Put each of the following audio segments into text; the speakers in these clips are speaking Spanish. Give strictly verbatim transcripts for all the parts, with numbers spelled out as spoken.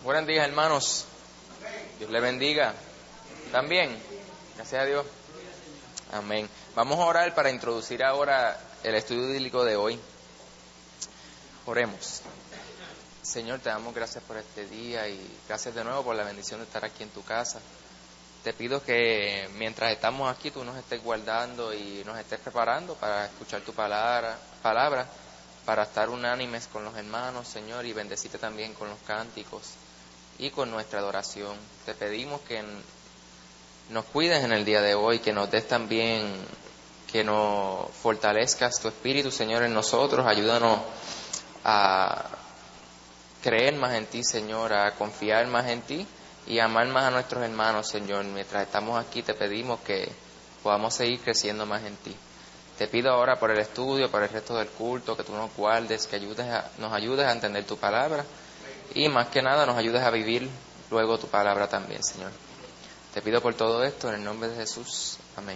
Buenos días, hermanos. Dios les bendiga. ¿Están bien? Gracias a Dios. Amén. Vamos a orar para introducir ahora el estudio bíblico de hoy. Oremos. Señor, te damos gracias por este día y gracias de nuevo por la bendición de estar aquí en tu casa. Te pido que mientras estamos aquí tú nos estés guardando y nos estés preparando para escuchar tu palabra, palabra para estar unánimes con los hermanos, Señor, y bendecirte también con los cánticos y con nuestra adoración. Te pedimos que nos cuides en el día de hoy, que nos des también, que nos fortalezcas tu espíritu, Señor, en nosotros. Ayúdanos a creer más en ti, Señor, a confiar más en ti y amar más a nuestros hermanos, Señor. Mientras estamos aquí te pedimos que podamos seguir creciendo más en ti. Te pido ahora por el estudio, por el resto del culto, que tú nos guardes, que ayudes a, nos ayudes a entender tu palabra y más que nada nos ayudes a vivir luego tu palabra también, Señor. Te pido por todo esto en el nombre de Jesús. Amén.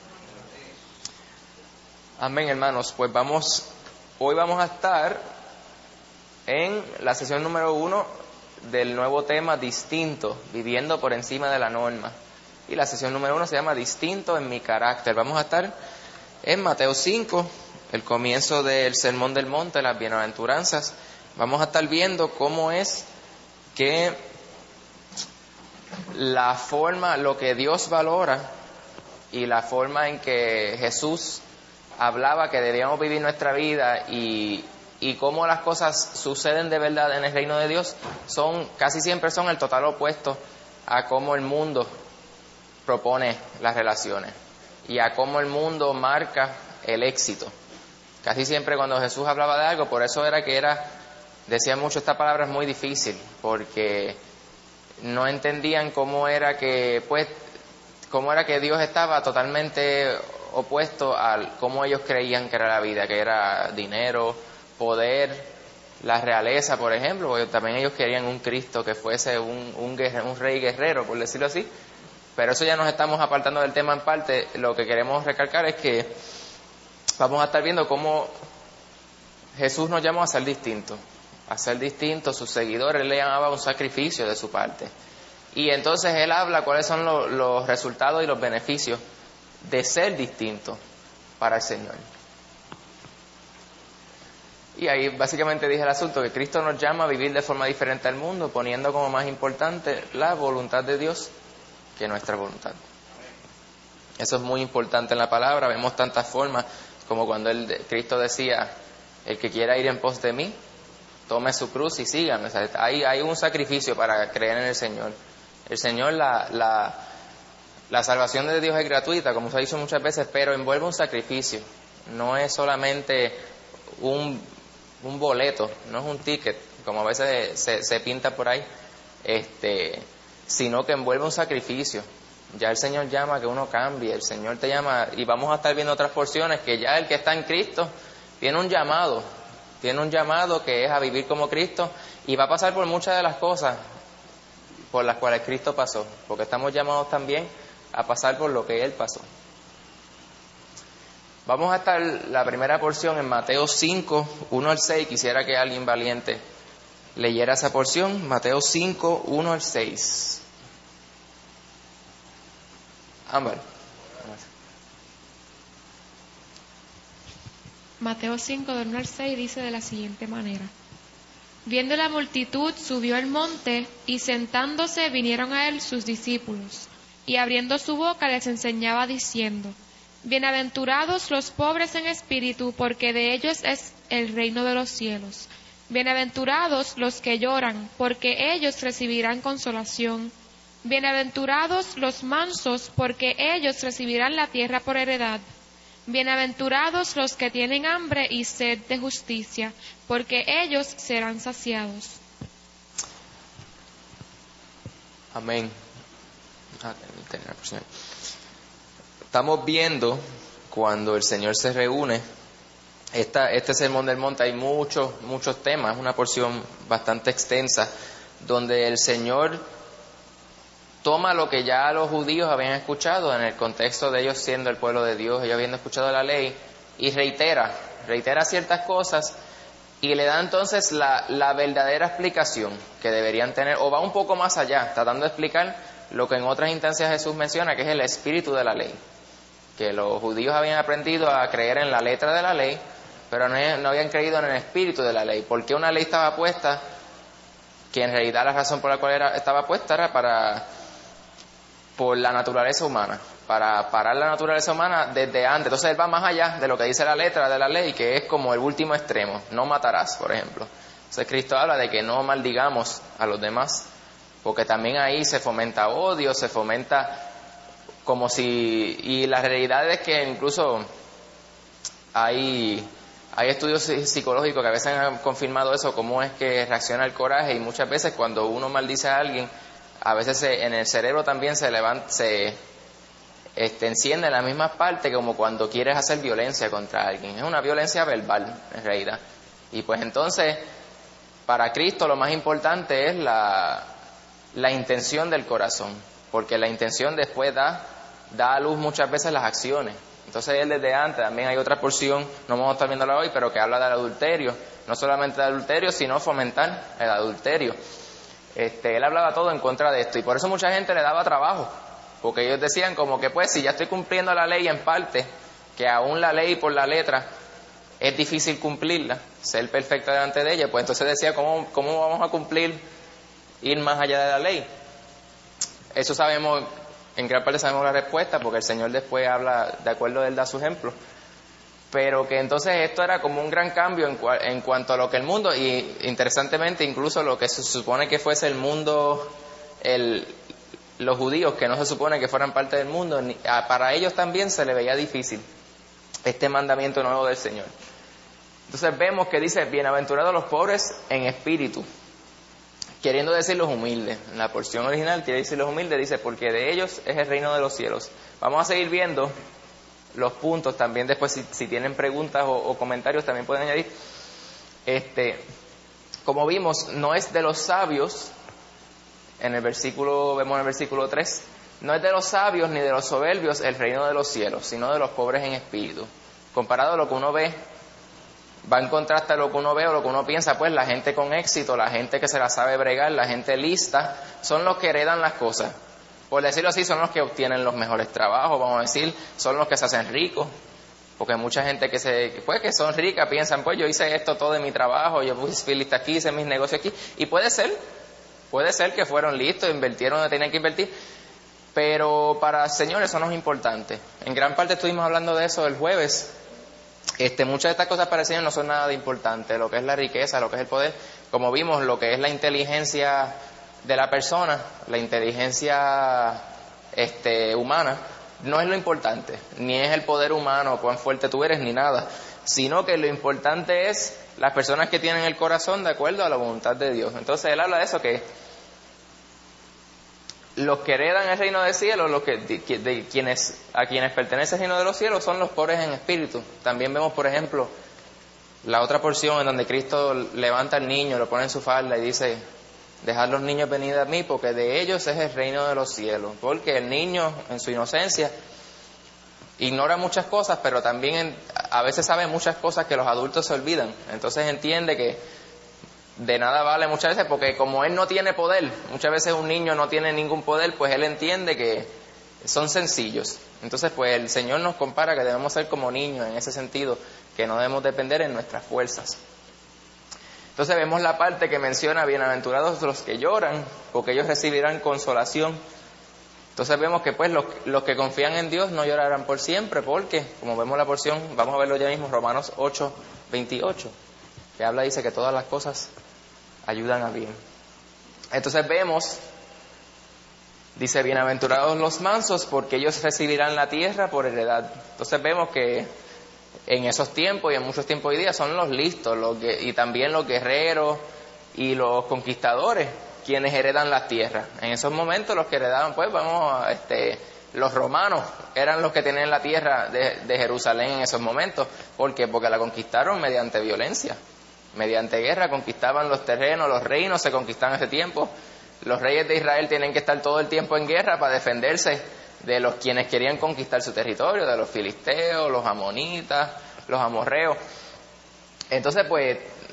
Amén, hermanos. Pues vamos, hoy vamos a estar en la sesión número uno del nuevo tema distinto, viviendo por encima de la norma. Y la sesión número uno se llama distinto en mi carácter. Vamos a estar en Mateo cinco, el comienzo del Sermón del Monte, las bienaventuranzas. Vamos a estar viendo cómo es que la forma, lo que Dios valora y la forma en que Jesús hablaba que debíamos vivir nuestra vida y, y cómo las cosas suceden de verdad en el reino de Dios son casi siempre son el total opuesto a cómo el mundo propone las relaciones y a cómo el mundo marca el éxito. Casi siempre cuando Jesús hablaba de algo, por eso era que era, decía mucho, esta palabra es muy difícil, porque no entendían cómo era que, pues, cómo era que Dios estaba totalmente opuesto a cómo ellos creían que era la vida, que era dinero, poder, la realeza, por ejemplo, porque también ellos querían un Cristo que fuese un, un, guerre, un rey guerrero, por decirlo así. Pero eso ya nos estamos apartando del tema en parte. Lo que queremos recalcar es que vamos a estar viendo cómo Jesús nos llamó a ser distintos, a ser distintos. Sus seguidores le llamaba un sacrificio de su parte. Y entonces Él habla cuáles son los, los resultados y los beneficios de ser distintos para el Señor. Y ahí básicamente dije el asunto, que Cristo nos llama a vivir de forma diferente al mundo, poniendo como más importante la voluntad de Dios que nuestra voluntad. Eso es muy importante en la palabra. Vemos tantas formas como cuando el, Cristo decía: el que quiera ir en pos de mí, tome su cruz y sígame. O sea, hay, hay un sacrificio para creer en el Señor. El Señor, la, la, la salvación de Dios es gratuita, como se ha dicho muchas veces, pero envuelve un sacrificio. No es solamente un, un boleto, no es un ticket, como a veces se, se pinta por ahí, este, sino que envuelve un sacrificio. Ya el Señor llama a que uno cambie, el Señor te llama, y vamos a estar viendo otras porciones, que ya el que está en Cristo tiene un llamado, tiene un llamado que es a vivir como Cristo, y va a pasar por muchas de las cosas por las cuales Cristo pasó, porque estamos llamados también a pasar por lo que Él pasó. Vamos a estar la primera porción en Mateo cinco, uno al seis. Quisiera que alguien valiente leyera esa porción. Mateo cinco, uno al seis. Ámbar. Mateo cinco, del uno al seis, dice de la siguiente manera: Viendo la multitud, subió al monte, y sentándose vinieron a él sus discípulos, y abriendo su boca les enseñaba diciendo: Bienaventurados los pobres en espíritu, porque de ellos es el reino de los cielos. Bienaventurados los que lloran, porque ellos recibirán consolación. Bienaventurados los mansos, porque ellos recibirán la tierra por heredad. Bienaventurados los que tienen hambre y sed de justicia, porque ellos serán saciados. Amén. Estamos viendo cuando el Señor se reúne, esta, este sermón del monte, hay muchos, muchos temas, una porción bastante extensa, donde el Señor toma lo que ya los judíos habían escuchado en el contexto de ellos siendo el pueblo de Dios, ellos habiendo escuchado la ley, y reitera, reitera ciertas cosas y le da entonces la, la verdadera explicación que deberían tener, o va un poco más allá, tratando de explicar lo que en otras instancias Jesús menciona, que es el espíritu de la ley. Que los judíos habían aprendido a creer en la letra de la ley, pero no, no habían creído en el espíritu de la ley. ¿Por qué una ley estaba puesta? Que en realidad la razón por la cual era, estaba puesta era para por la naturaleza humana, para parar la naturaleza humana desde antes. Entonces él va más allá de lo que dice la letra de la ley, que es como el último extremo, no matarás, por ejemplo. Entonces Cristo habla de que no maldigamos a los demás, porque también ahí se fomenta odio, se fomenta como si... Y la realidad es que incluso hay, hay estudios psicológicos que a veces han confirmado eso, cómo es que reacciona el coraje, y muchas veces cuando uno maldice a alguien, a veces se, en el cerebro también se levanta, se este, enciende en las mismas partes como cuando quieres hacer violencia contra alguien. Es una violencia verbal, en realidad. Y pues entonces, para Cristo lo más importante es la, la intención del corazón, porque la intención después da, da a luz muchas veces las acciones. Entonces él desde antes, también hay otra porción, no vamos a estar viéndola hoy, pero que habla del adulterio. No solamente del adulterio, sino fomentar el adulterio. Este, él hablaba todo en contra de esto, y por eso mucha gente le daba trabajo, porque ellos decían como que pues si ya estoy cumpliendo la ley en parte, que aún la ley por la letra es difícil cumplirla, ser perfecta delante de ella, pues entonces decía ¿cómo, cómo vamos a cumplir, ir más allá de la ley? Eso sabemos, en gran parte sabemos la respuesta, porque el Señor después habla, de acuerdo a él da su ejemplo. Pero que entonces esto era como un gran cambio en, cua, en cuanto a lo que el mundo, y interesantemente incluso lo que se supone que fuese el mundo, el, los judíos que no se supone que fueran parte del mundo, ni, a, para ellos también se le veía difícil este mandamiento nuevo del Señor. Entonces vemos que dice, bienaventurados los pobres en espíritu, queriendo decir los humildes. En la porción original quiere decir los humildes, dice, porque de ellos es el reino de los cielos. Vamos a seguir viendo los puntos también después, si, si tienen preguntas o, o comentarios también pueden añadir. Este, como vimos, no es de los sabios, en el versículo, vemos en el versículo tres, no es de los sabios ni de los soberbios el reino de los cielos, sino de los pobres en espíritu. Comparado a lo que uno ve, va en contraste a lo que uno ve o lo que uno piensa, pues la gente con éxito, la gente que se la sabe bregar, la gente lista, son los que heredan las cosas. Por decirlo así, son los que obtienen los mejores trabajos, vamos a decir, son los que se hacen ricos, porque mucha gente que se pues que son ricas piensan, pues yo hice esto todo de mi trabajo, yo fui lista aquí, hice mis negocios aquí, y puede ser, puede ser que fueron listos, invirtieron donde tenían que invertir, pero para el Señor eso no es importante. En gran parte estuvimos hablando de eso el jueves. Este, muchas de estas cosas para el Señor no son nada de importante, lo que es la riqueza, lo que es el poder, como vimos, lo que es la inteligencia de la persona, la inteligencia este, humana, no es lo importante, ni es el poder humano, cuán fuerte tú eres, ni nada, sino que lo importante es las personas que tienen el corazón de acuerdo a la voluntad de Dios. Entonces él habla de eso, que los que heredan el reino del cielo, los que, de, de quienes, a quienes pertenece el reino de los cielos, son los pobres en espíritu. También vemos, por ejemplo, la otra porción en donde Cristo levanta al niño, lo pone en su falda y dice, dejad los niños venir a mí, porque de ellos es el reino de los cielos. Porque el niño, en su inocencia, ignora muchas cosas, pero también en, a veces sabe muchas cosas que los adultos se olvidan. Entonces entiende que de nada vale muchas veces, porque como él no tiene poder, muchas veces un niño no tiene ningún poder, pues él entiende que son sencillos. Entonces pues el Señor nos compara que debemos ser como niños en ese sentido, que no debemos depender en nuestras fuerzas. Entonces vemos la parte que menciona, bienaventurados los que lloran, porque ellos recibirán consolación. Entonces vemos que pues los, los que confían en Dios no llorarán por siempre, porque, como vemos la porción, vamos a verlo ya mismo, Romanos ocho, veintiocho, que habla, dice que todas las cosas ayudan a bien. Entonces vemos, dice, bienaventurados los mansos, porque ellos recibirán la tierra por heredad. Entonces vemos que en esos tiempos y en muchos tiempos hoy día son los listos, los que, y también los guerreros y los conquistadores quienes heredan las tierras. En esos momentos los que heredaban, pues vamos, este, los romanos eran los que tenían la tierra de, de Jerusalén en esos momentos. ¿Por qué? Porque la conquistaron mediante violencia, mediante guerra, conquistaban los terrenos, los reinos se conquistaban en ese tiempo. Los reyes de Israel tienen que estar todo el tiempo en guerra para defenderse de los quienes querían conquistar su territorio, de los filisteos, los amonitas, los amorreos. Entonces, pues,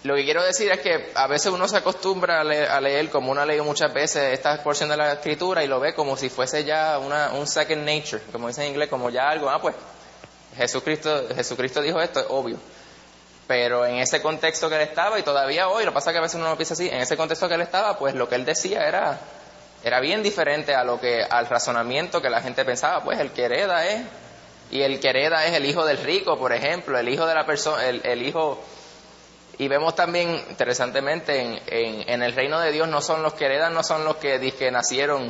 lo que quiero decir es que a veces uno se acostumbra a leer, a leer como uno ha leído muchas veces esta porción de la Escritura y lo ve como si fuese ya una, un second nature, como dicen en inglés, como ya algo, ah pues Jesucristo, Jesucristo dijo esto, es obvio. Pero en ese contexto que él estaba, y todavía hoy, lo que pasa es que a veces uno lo piensa así, en ese contexto que él estaba, pues lo que él decía era, era bien diferente a lo que, al razonamiento que la gente pensaba, pues el que hereda es, y el que hereda es el hijo del rico, por ejemplo, el hijo de la persona, el, el hijo, y vemos también, interesantemente, en, en, en el reino de Dios no son los que heredan, no son los que dizque nacieron,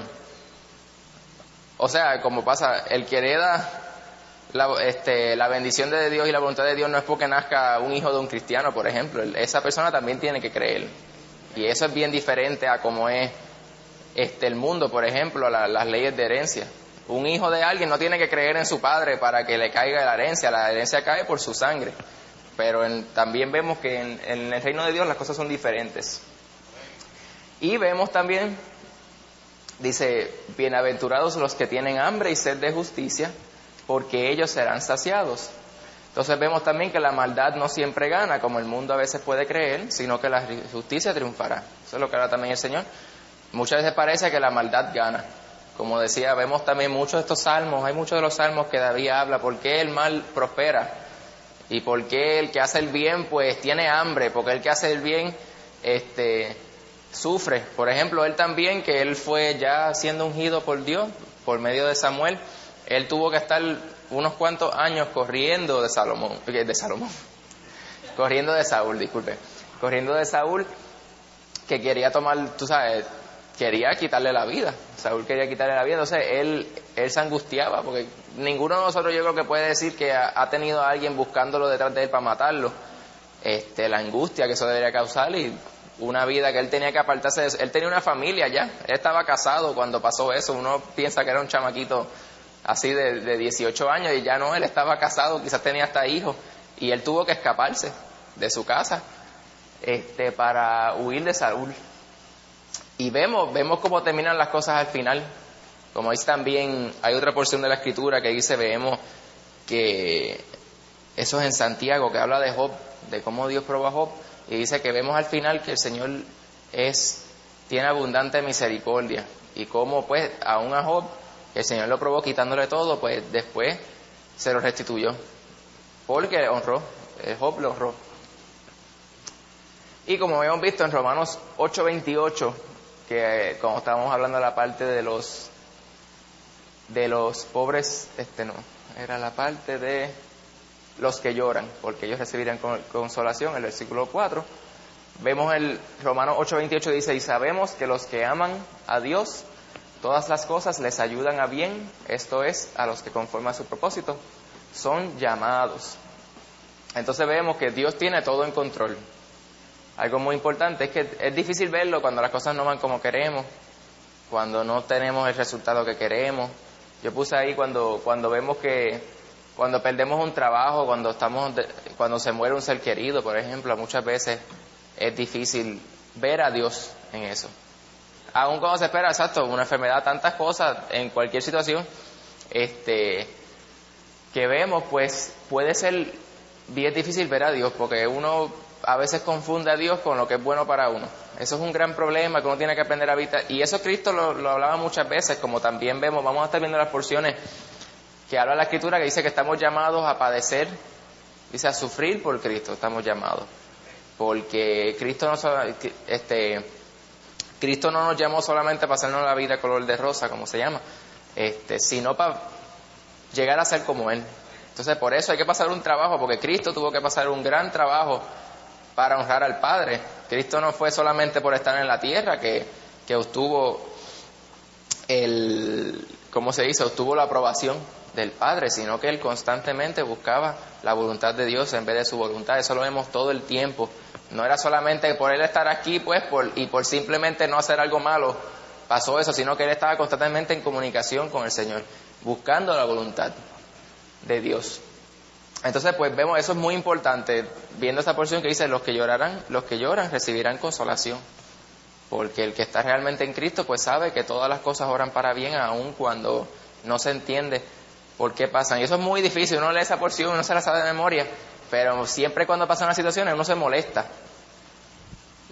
o sea, como pasa, el que hereda La, este, la bendición de Dios y la voluntad de Dios no es porque nazca un hijo de un cristiano, por ejemplo. Esa persona también tiene que creer. Y eso es bien diferente a cómo es este, el mundo, por ejemplo, la, las leyes de herencia. Un hijo de alguien no tiene que creer en su padre para que le caiga la herencia. La herencia cae por su sangre. Pero en, también vemos que en, en el reino de Dios las cosas son diferentes. Y vemos también, dice, bienaventurados los que tienen hambre y sed de justicia, porque ellos serán saciados. Entonces vemos también que la maldad no siempre gana, como el mundo a veces puede creer, sino que la justicia triunfará. Eso es lo que habla también el Señor. Muchas veces parece que la maldad gana. Como decía, vemos también muchos de estos salmos, hay muchos de los salmos que David habla, ¿por qué el mal prospera? Y por qué el que hace el bien pues tiene hambre, porque el que hace el bien este, sufre. Por ejemplo, él también, que él fue ya siendo ungido por Dios, por medio de Samuel, él tuvo que estar unos cuantos años corriendo de Salomón, de Salomón, corriendo de Saúl, disculpe, corriendo de Saúl, que quería tomar, tú sabes, quería quitarle la vida. Saúl quería quitarle la vida, entonces él, él se angustiaba, porque ninguno de nosotros yo creo que puede decir que ha, ha tenido a alguien buscándolo detrás de él para matarlo. Este, la angustia que eso debería causar y una vida que él tenía que apartarse de eso. Él tenía una familia ya, él estaba casado cuando pasó eso, uno piensa que era un chamaquito así de, de dieciocho años y ya no, él estaba casado, quizás tenía hasta hijos y él tuvo que escaparse de su casa este, para huir de Saúl. Y vemos, vemos cómo terminan las cosas al final. Como dice también, hay otra porción de la Escritura que dice, vemos que eso es en Santiago, que habla de Job, de cómo Dios probó a Job, y dice que vemos al final que el Señor es, tiene abundante misericordia, y cómo pues aún a Job, el Señor lo probó quitándole todo, pues después se lo restituyó, porque le honró, Job lo honró. Y como hemos visto en Romanos ocho veintiocho, que como estábamos hablando de la parte de los de los pobres, este no, era la parte de los que lloran, porque ellos recibirán consolación, el versículo cuatro. Vemos el Romanos ocho veintiocho dice, y sabemos que los que aman a Dios, todas las cosas les ayudan a bien, esto es, a los que conforme a su propósito, son llamados. Entonces vemos que Dios tiene todo en control. Algo muy importante es que es difícil verlo cuando las cosas no van como queremos, cuando no tenemos el resultado que queremos. Yo puse ahí cuando cuando vemos que cuando perdemos un trabajo, cuando estamos de, cuando se muere un ser querido, por ejemplo, muchas veces es difícil ver a Dios en eso. Aún cuando se espera, exacto, una enfermedad, tantas cosas en cualquier situación este que vemos, pues puede ser bien difícil ver a Dios, porque uno a veces confunde a Dios con lo que es bueno para uno. Eso es un gran problema que uno tiene que aprender a evitar. Y eso Cristo lo, lo hablaba muchas veces, como también vemos, vamos a estar viendo las porciones que habla la Escritura, que dice que estamos llamados a padecer, dice a sufrir por Cristo, estamos llamados. Porque Cristo no, este, Cristo no nos llamó solamente para hacernos la vida color de rosa, como se llama, este, sino para llegar a ser como Él. Entonces por eso hay que pasar un trabajo, porque Cristo tuvo que pasar un gran trabajo para honrar al Padre. Cristo no fue solamente por estar en la tierra que, que obtuvo el, ¿cómo se dice? Obtuvo la aprobación del Padre, sino que Él constantemente buscaba la voluntad de Dios en vez de su voluntad. Eso lo vemos todo el tiempo. No era solamente por Él estar aquí, pues, por, y por simplemente no hacer algo malo pasó eso, sino que Él estaba constantemente en comunicación con el Señor, buscando la voluntad de Dios. Entonces pues vemos, eso es muy importante, viendo esta porción que dice, los que llorarán, los que lloran recibirán consolación, porque el que está realmente en Cristo pues sabe que todas las cosas obran para bien, aun cuando no se entiende por qué pasan. Y eso es muy difícil, uno lee esa porción, uno se la sabe de memoria, pero siempre cuando pasan las situaciones uno se molesta,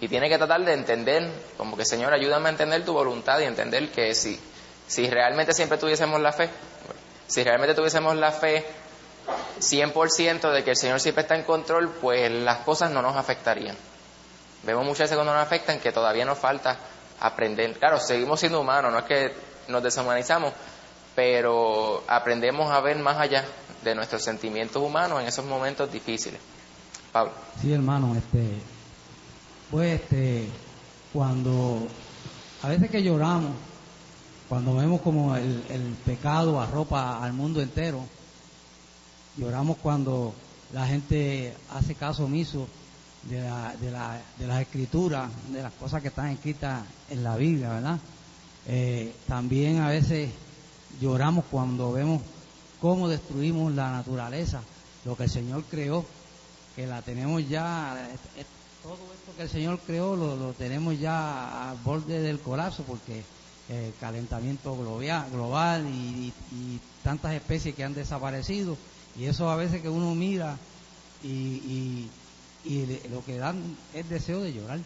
y tiene que tratar de entender, como que Señor, ayúdame a entender tu voluntad y entender que si, si realmente siempre tuviésemos la fe, si realmente tuviésemos la fe cien por ciento de que el Señor siempre está en control, pues las cosas no nos afectarían. Vemos muchas veces cuando nos afectan que todavía nos falta aprender. Claro, seguimos siendo humanos, no es que nos deshumanizamos, pero aprendemos a ver más allá de nuestros sentimientos humanos en esos momentos difíciles. Pablo. Sí, hermano, este, pues este, cuando, a veces que lloramos, cuando vemos como el, el pecado arropa al mundo entero, lloramos cuando la gente hace caso omiso de la, de la, de las escrituras, de las cosas que están escritas en la Biblia, ¿verdad? Eh, también a veces lloramos cuando vemos cómo destruimos la naturaleza, lo que el Señor creó, que la tenemos ya, es, es, todo esto que el Señor creó lo, lo tenemos ya al borde del colapso, porque el calentamiento global, global y, y, y tantas especies que han desaparecido, y eso a veces que uno mira y, y, y lo que dan es deseo de llorar.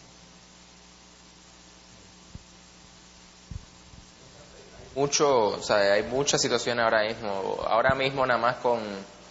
Mucho, o sea, hay muchas situaciones ahora mismo, ahora mismo nada más con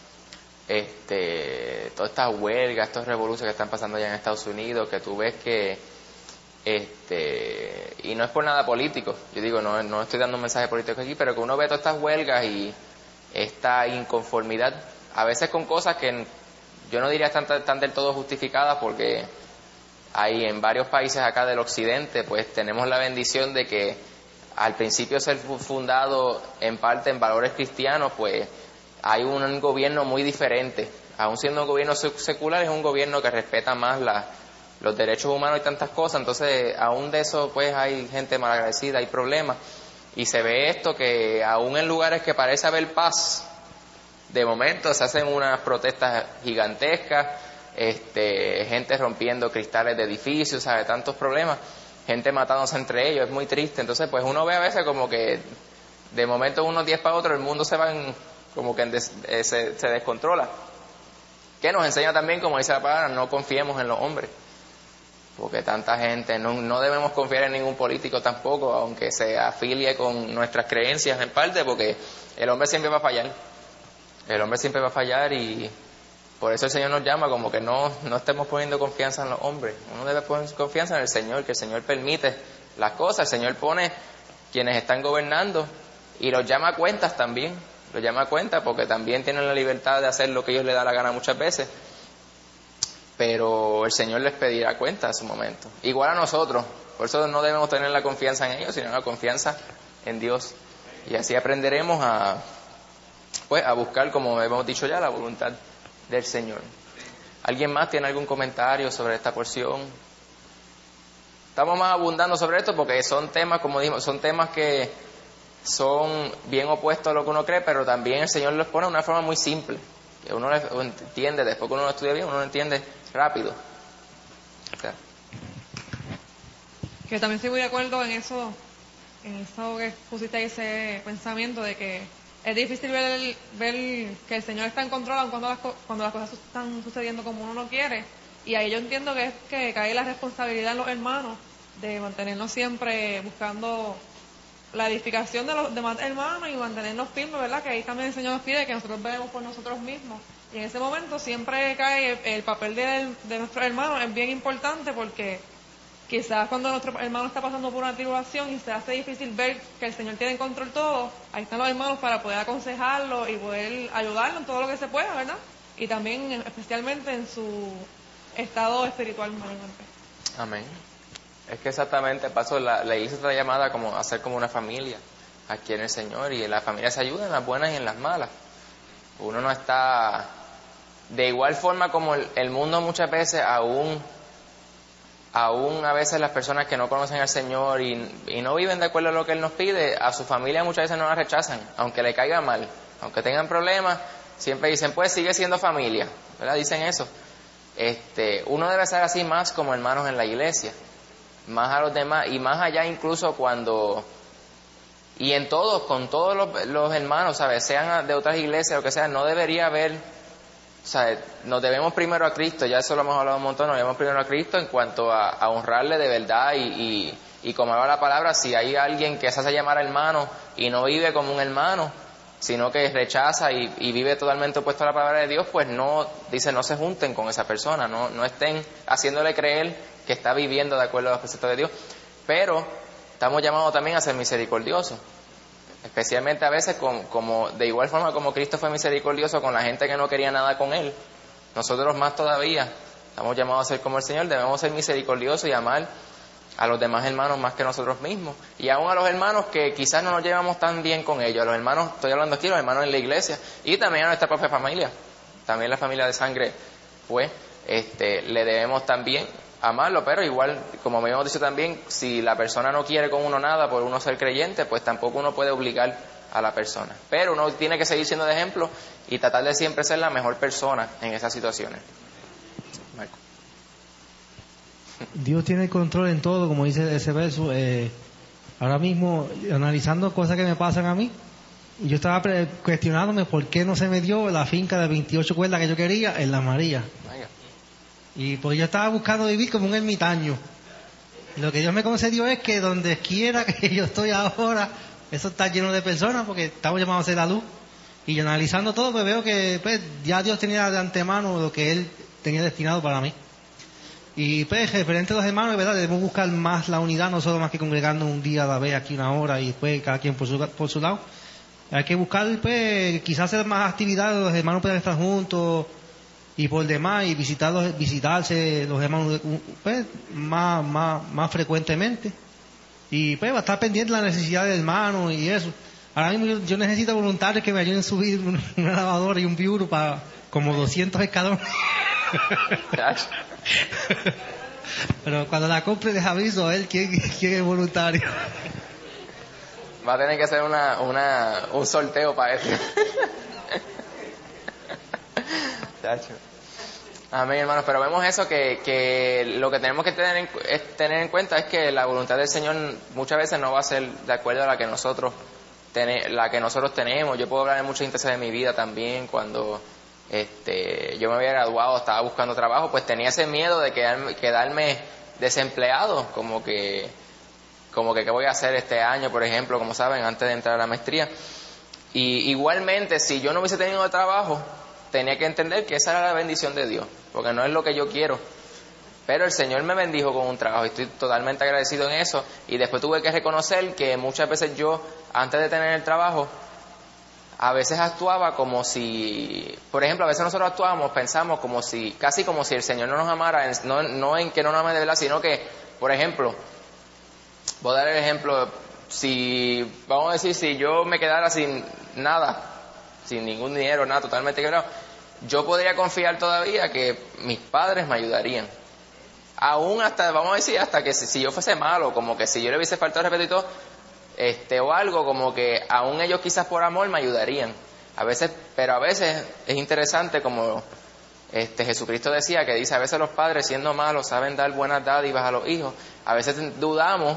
este, todas estas huelgas, estos revoluciones que están pasando allá en Estados Unidos, que tú ves que, este, y no es por nada político, yo digo, no, no estoy dando un mensaje político aquí, pero que uno ve todas estas huelgas y esta inconformidad, a veces con cosas que yo no diría están, están del todo justificadas, porque hay en varios países acá del occidente, pues tenemos la bendición de que al principio ser fundado en parte en valores cristianos, pues hay un gobierno muy diferente. Aún siendo un gobierno secular, es un gobierno que respeta más la, los derechos humanos y tantas cosas. Entonces, aún de eso, pues hay gente malagradecida, hay problemas. Y se ve esto que aún en lugares que parece haber paz, de momento se hacen unas protestas gigantescas, este, gente rompiendo cristales de edificios, ¿sabe? Tantos problemas, gente matándose entre ellos, es muy triste. Entonces, pues uno ve a veces como que de momento unos días para otro el mundo se va en, como que en des, eh, se, se descontrola. Que nos enseña también, como dice la palabra, no confiemos en los hombres. Porque tanta gente, no, no debemos confiar en ningún político tampoco, aunque se afilie con nuestras creencias en parte, porque el hombre siempre va a fallar. El hombre siempre va a fallar y por eso el Señor nos llama como que no, no estemos poniendo confianza en los hombres. Uno debe poner confianza en el Señor, que el Señor permite las cosas. El Señor pone quienes están gobernando y los llama a cuentas también. Los llama a cuentas porque también tienen la libertad de hacer lo que ellos les da la gana muchas veces. Pero el Señor les pedirá cuenta en su momento. Igual a nosotros. Por eso no debemos tener la confianza en ellos, sino la confianza en Dios. Y así aprenderemos a, pues, a buscar, como hemos dicho ya, la voluntad del Señor. ¿Alguien más tiene algún comentario sobre esta porción? Estamos más abundando sobre esto porque son temas, como dijimos, son temas que son bien opuestos a lo que uno cree, pero también el Señor los pone de una forma muy simple, que uno lo entiende, después que uno lo estudia bien, uno lo entiende rápido. O sea. Que también estoy muy de acuerdo en eso, en eso que pusiste ese pensamiento de que es difícil ver, el, ver que el Señor está en control aun cuando las, cuando las cosas están sucediendo como uno no quiere. Y ahí yo entiendo que es que cae la responsabilidad en los hermanos de mantenernos siempre buscando la edificación de los demás hermanos y mantenernos firmes, ¿verdad? Que ahí también el Señor nos pide que nosotros veamos por nosotros mismos. Y en ese momento siempre cae el, el papel de, de nuestros hermanos, es bien importante porque quizás cuando nuestro hermano está pasando por una tribulación y se hace difícil ver que el Señor tiene en control todo, ahí están los hermanos para poder aconsejarlo y poder ayudarlo en todo lo que se pueda, ¿verdad? Y también especialmente en su estado espiritual mayormente. Amén. Es que exactamente, paso, la, la iglesia está llamada como a ser como una familia aquí en el Señor, y la familia se ayuda en las buenas y en las malas. Uno no está, de igual forma como el, el mundo muchas veces, aún aún a veces las personas que no conocen al Señor y, y no viven de acuerdo a lo que Él nos pide, a su familia muchas veces no la rechazan, aunque le caiga mal, aunque tengan problemas, siempre dicen, pues sigue siendo familia, ¿verdad? Dicen eso. Este, uno debe ser así más como hermanos en la iglesia, más a los demás y más allá, incluso cuando, y en todos, con todos los, los hermanos, ¿sabes? Sean de otras iglesias o lo que sea, no debería haber O sea, nos debemos primero a Cristo, ya eso lo hemos hablado un montón, nos debemos primero a Cristo en cuanto a, a honrarle de verdad y, y, y como habla la palabra, si hay alguien que se hace llamar hermano y no vive como un hermano, sino que rechaza y, y vive totalmente opuesto a la palabra de Dios, pues no, dice, no se junten con esa persona, no, no estén haciéndole creer que está viviendo de acuerdo a los preceptos de Dios. Pero estamos llamados también a ser misericordiosos, especialmente a veces con, como de igual forma como Cristo fue misericordioso con la gente que no quería nada con Él, nosotros más todavía estamos llamados a ser como el Señor, debemos ser misericordiosos y amar a los demás hermanos más que nosotros mismos, y aún a los hermanos que quizás no nos llevamos tan bien con ellos, a los hermanos, estoy hablando aquí, los hermanos en la iglesia, y también a nuestra propia familia, también la familia de sangre, pues este, le debemos también amarlo, pero igual, como me hemos dicho también, si la persona no quiere con uno nada por uno ser creyente, pues tampoco uno puede obligar a la persona, pero uno tiene que seguir siendo de ejemplo y tratar de siempre ser la mejor persona en esas situaciones. Marco. Dios tiene el control en todo, como dice ese verso. Eh, ahora mismo, analizando cosas que me pasan a mí, yo estaba pre- cuestionándome por qué no se me dio la finca de veintiocho cuerdas que yo quería en la María. Vaya. Y porque yo estaba buscando vivir como un ermitaño. Y lo que Dios me concedió es que donde quiera que yo estoy ahora, eso está lleno de personas porque estamos llamados a ser la luz. Y yo analizando todo, pues veo que pues, ya Dios tenía de antemano lo que Él tenía destinado para mí. Y pues, referente a los hermanos, ¿verdad? Debemos buscar más la unidad, no solo más que congregarnos un día a la vez aquí una hora y después cada quien por su, por su lado. Hay que buscar, pues, quizás hacer más actividades, los hermanos puedan estar juntos y por demás, y visitarlos, visitarse los hermanos, pues, más, más, más frecuentemente. Y pues, va a estar pendiente de la necesidad del hermano y eso. Ahora mismo yo, yo necesito voluntarios que me ayuden a subir una, una lavadora y un biuro para como doscientos escalones. Pero cuando la compre les aviso a él quién, quién es voluntario. Va a tener que hacer una, una, un sorteo para eso. Amén, hermanos, pero vemos eso, que, que lo que tenemos que tener en, es tener en cuenta es que la voluntad del Señor muchas veces no va a ser de acuerdo a la que nosotros ten, la que nosotros tenemos. Yo puedo hablar en muchas instancias de mi vida también, cuando este yo me había graduado, estaba buscando trabajo, pues tenía ese miedo de quedarme, quedarme desempleado, como que como que qué voy a hacer este año, por ejemplo, como saben, antes de entrar a la maestría. Y igualmente, si yo no hubiese tenido trabajo, tenía que entender que esa era la bendición de Dios, porque no es lo que yo quiero, pero el Señor me bendijo con un trabajo y estoy totalmente agradecido en eso. Y después tuve que reconocer que muchas veces yo, antes de tener el trabajo, a veces actuaba como si, por ejemplo, a veces nosotros actuamos, pensamos como si, casi como si el Señor no nos amara, no, no en que no nos ame de verdad, sino que, por ejemplo, voy a dar el ejemplo, si, vamos a decir, si yo me quedara sin nada, sin ningún dinero, nada, totalmente quebrado, yo podría confiar todavía que mis padres me ayudarían. Aún hasta, vamos a decir, hasta que si, si yo fuese malo, como que si yo le hubiese faltado respeto y todo, este, o algo, como que aún ellos quizás por amor me ayudarían. A veces, pero a veces es interesante, como este Jesucristo decía, que dice, a veces los padres siendo malos saben dar buenas dádivas a los hijos. A veces dudamos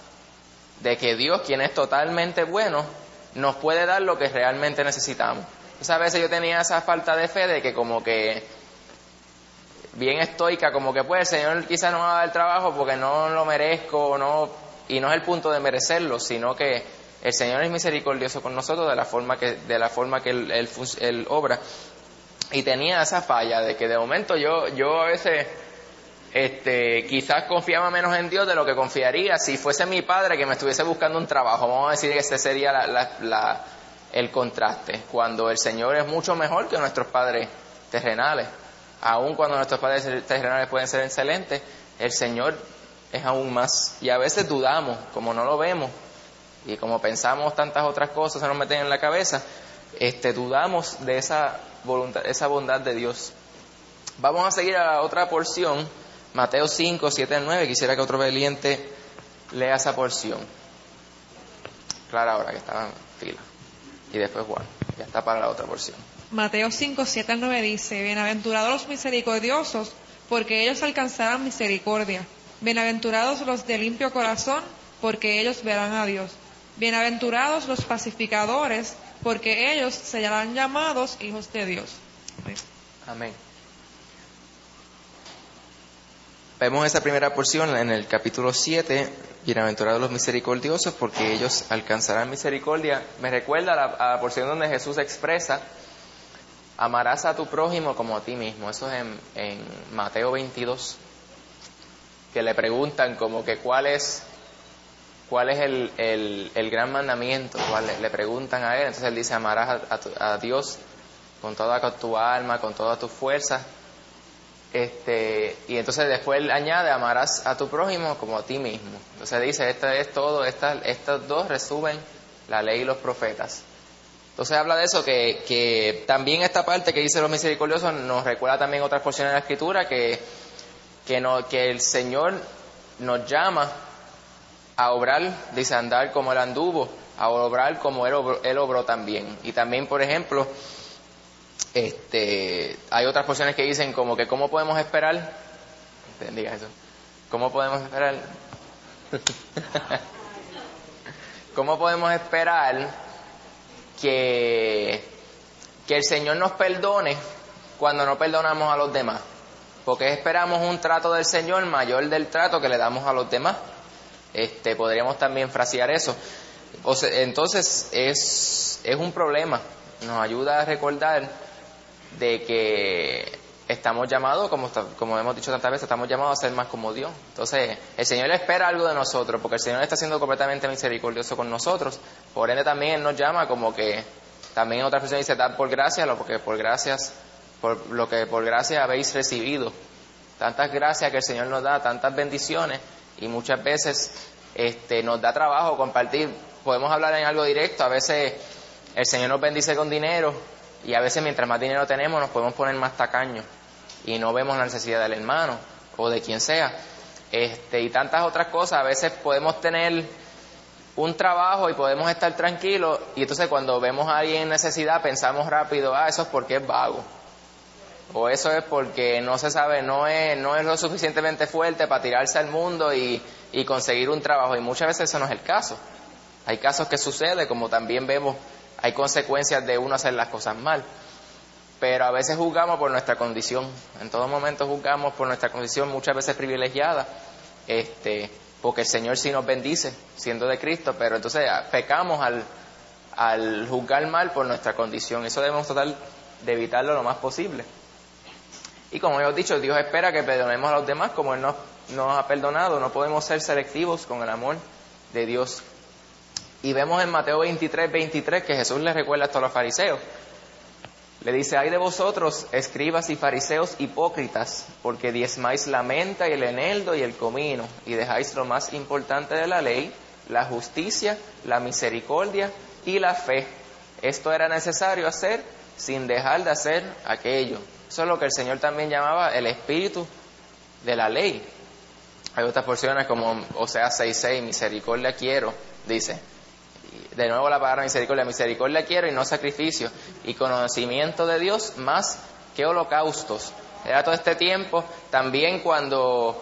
de que Dios, quien es totalmente bueno, nos puede dar lo que realmente necesitamos. Entonces a veces yo tenía esa falta de fe de que como que bien estoica, como que pues el Señor quizás no me va a dar el trabajo porque no lo merezco, no, y no es el punto de merecerlo, sino que el Señor es misericordioso con nosotros de la forma que de la forma que él, él, él obra. Y tenía esa falla de que de momento yo yo a veces este quizás confiaba menos en Dios de lo que confiaría si fuese mi padre que me estuviese buscando un trabajo. Vamos a decir que ese sería la, la, la, el contraste, cuando el Señor es mucho mejor que nuestros padres terrenales. Aun cuando nuestros padres terrenales pueden ser excelentes, el Señor es aún más. Y a veces dudamos, como no lo vemos y como pensamos tantas otras cosas se nos meten en la cabeza, este dudamos de esa voluntad, esa bondad de Dios. Vamos a seguir a la otra porción, Mateo cinco, siete al nueve. Quisiera que otro valiente lea esa porción. Clara ahora que estaba en fila. Y después Juan, ya está para la otra porción. Mateo cinco, siete al nueve dice: Bienaventurados los misericordiosos, porque ellos alcanzarán misericordia. Bienaventurados los de limpio corazón, porque ellos verán a Dios. Bienaventurados los pacificadores, porque ellos serán llamados hijos de Dios. Amén. Vemos esa primera porción en el capítulo siete, bienaventurados los misericordiosos, porque ellos alcanzarán misericordia. Me recuerda a la, a la porción donde Jesús expresa, amarás a tu prójimo como a ti mismo. Eso es en, en Mateo veintidós, que le preguntan como que cuál es, cuál es el, el, el gran mandamiento, cuál, le preguntan a él. Entonces él dice, amarás a, a, tu, a Dios con toda tu alma, con toda tu fuerza. Este, y entonces después él añade, amarás a tu prójimo como a ti mismo. Entonces dice, esto es todo, estas, estos dos resumen la ley y los profetas. Entonces habla de eso, que, que también esta parte que dice los misericordiosos nos recuerda también otras porciones de la Escritura, que, que, no, que el Señor nos llama a obrar, dice, andar como Él anduvo, a obrar como Él obró, él obró también. Y también, por ejemplo, Este, hay otras porciones que dicen como que cómo podemos esperar, ¿entendías eso? ¿Cómo podemos esperar? ¿Cómo podemos esperar que, que el Señor nos perdone cuando no perdonamos a los demás? Porque esperamos un trato del Señor mayor del trato que le damos a los demás. Este, podríamos también frasear eso. O sea, entonces es, es un problema. Nos ayuda a recordar de que estamos llamados, como, como hemos dicho tantas veces, estamos llamados a ser más como Dios. Entonces, el Señor espera algo de nosotros, porque el Señor está siendo completamente misericordioso con nosotros. Por ende, también Él nos llama como que, también otra persona dice, dad por gracia, lo porque por gracias, por lo que por gracia habéis recibido. Tantas gracias que el Señor nos da, tantas bendiciones, y muchas veces este, nos da trabajo compartir. Podemos hablar en algo directo, a veces el Señor nos bendice con dinero, y a veces mientras más dinero tenemos nos podemos poner más tacaños y no vemos la necesidad del hermano o de quien sea, este y tantas otras cosas. A veces podemos tener un trabajo y podemos estar tranquilos, y entonces cuando vemos a alguien en necesidad pensamos rápido, ah, eso es porque es vago, o eso es porque no se sabe, no es, no es lo suficientemente fuerte para tirarse al mundo y, y conseguir un trabajo. Y muchas veces eso no es el caso. Hay casos que sucede, como también vemos, hay consecuencias de uno hacer las cosas mal, pero a veces juzgamos por nuestra condición. En todo momento juzgamos por nuestra condición, muchas veces privilegiada, este, porque el Señor sí nos bendice siendo de Cristo, pero entonces pecamos al, al juzgar mal por nuestra condición. Eso debemos tratar de evitarlo lo más posible. Y como hemos dicho, Dios espera que perdonemos a los demás como Él nos, nos ha perdonado. No podemos ser selectivos con el amor de Dios. Y vemos en Mateo veintitrés, veintitrés que Jesús les recuerda esto a los fariseos. Le dice, ay de vosotros, escribas y fariseos hipócritas, porque diezmáis la menta y el eneldo y el comino, y dejáis lo más importante de la ley, la justicia, la misericordia y la fe. Esto era necesario hacer sin dejar de hacer aquello. Eso es lo que el Señor también llamaba el espíritu de la ley. Hay otras porciones como Oseas seis seis, misericordia quiero, dice. De nuevo la palabra misericordia, misericordia quiero y no sacrificio, y conocimiento de Dios más que holocaustos. Era todo este tiempo también cuando,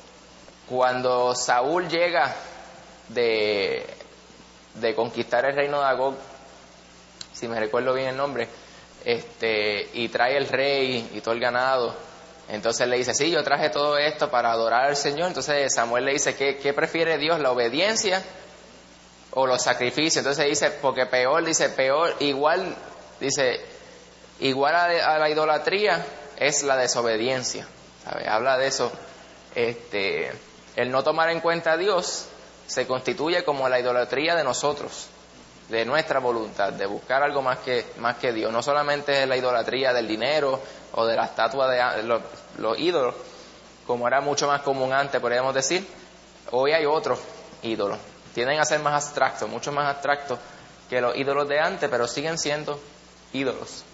cuando Saúl llega de, de conquistar el reino de Agog, si me recuerdo bien el nombre, este y trae el rey y todo el ganado. Entonces le dice, sí, yo traje todo esto para adorar al Señor. Entonces Samuel le dice, ¿qué, qué prefiere Dios, la obediencia o los sacrificios? Entonces dice, porque peor, dice, peor, igual, dice, igual a, a la idolatría es la desobediencia, ¿sabe? Habla de eso, este, el no tomar en cuenta a Dios se constituye como la idolatría de nosotros, de nuestra voluntad, de buscar algo más que, más que Dios. No solamente la idolatría del dinero o de la estatua de los, los ídolos, como era mucho más común antes, podríamos decir, hoy hay otros ídolos. Tienden a ser más abstractos, mucho más abstractos que los ídolos de antes, pero siguen siendo ídolos.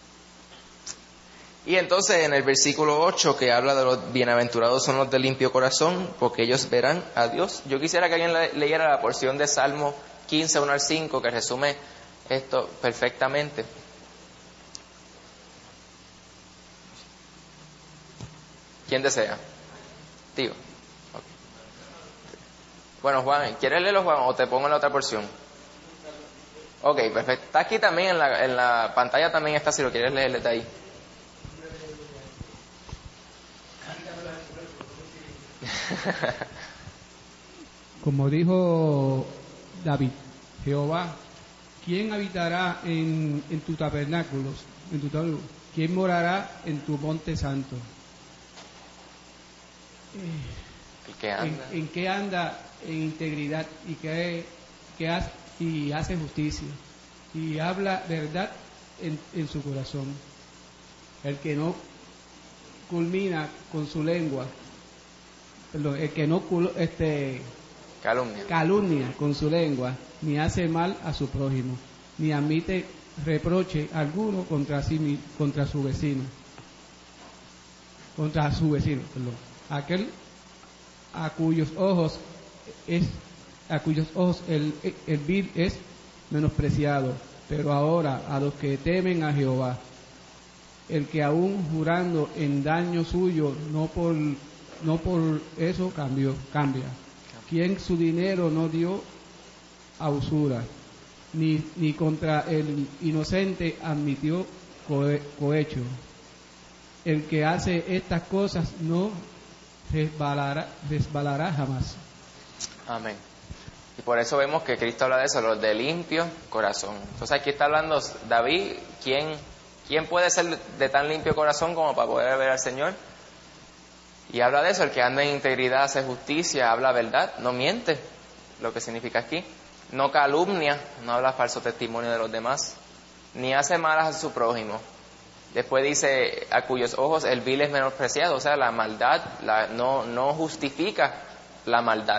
Y entonces en el versículo ocho, que habla de los bienaventurados son los de limpio corazón, porque ellos verán a Dios. Yo quisiera que alguien le- leyera la porción de Salmo quince, uno al cinco, que resume esto perfectamente. ¿Quién desea? Tío. Okay. Bueno, Juan, ¿quieres leerlo, Juan, o te pongo en la otra porción? Ok, perfecto. Está aquí también en la, en la pantalla, también está, si lo quieres leer, está ahí. Como dijo David, Jehová, ¿quién habitará en, en tus tabernáculos? En tu tabernáculo? ¿Quién morará en tu monte santo? ¿El que anda? ¿En, en qué anda en integridad y que, que hace, y hace justicia y habla verdad en, en su corazón? El que no culmina con su lengua, perdón, el que no este, calumnia. calumnia con su lengua, ni hace mal a su prójimo, ni admite reproche alguno contra sí, contra su vecino, contra su vecino, perdón. Aquel a cuyos ojos es, a cuyos ojos el, el vil es menospreciado, pero ahora a los que temen a Jehová, el que aún jurando en daño suyo, no por, no por eso cambió, cambia. Quien su dinero no dio a usura, ni, ni contra el inocente admitió cohe, cohecho. El que hace estas cosas no resbalará, resbalará jamás. Amén. Y por eso vemos que Cristo habla de eso, los de limpio corazón. Entonces aquí está hablando David, ¿quién, quién puede ser de tan limpio corazón como para poder ver al Señor? Y habla de eso, el que anda en integridad hace justicia, habla verdad, no miente, lo que significa aquí. No calumnia, no habla falso testimonio de los demás, ni hace malas a su prójimo. Después dice, a cuyos ojos el vil es menospreciado, o sea, la maldad la, no, no justifica la maldad.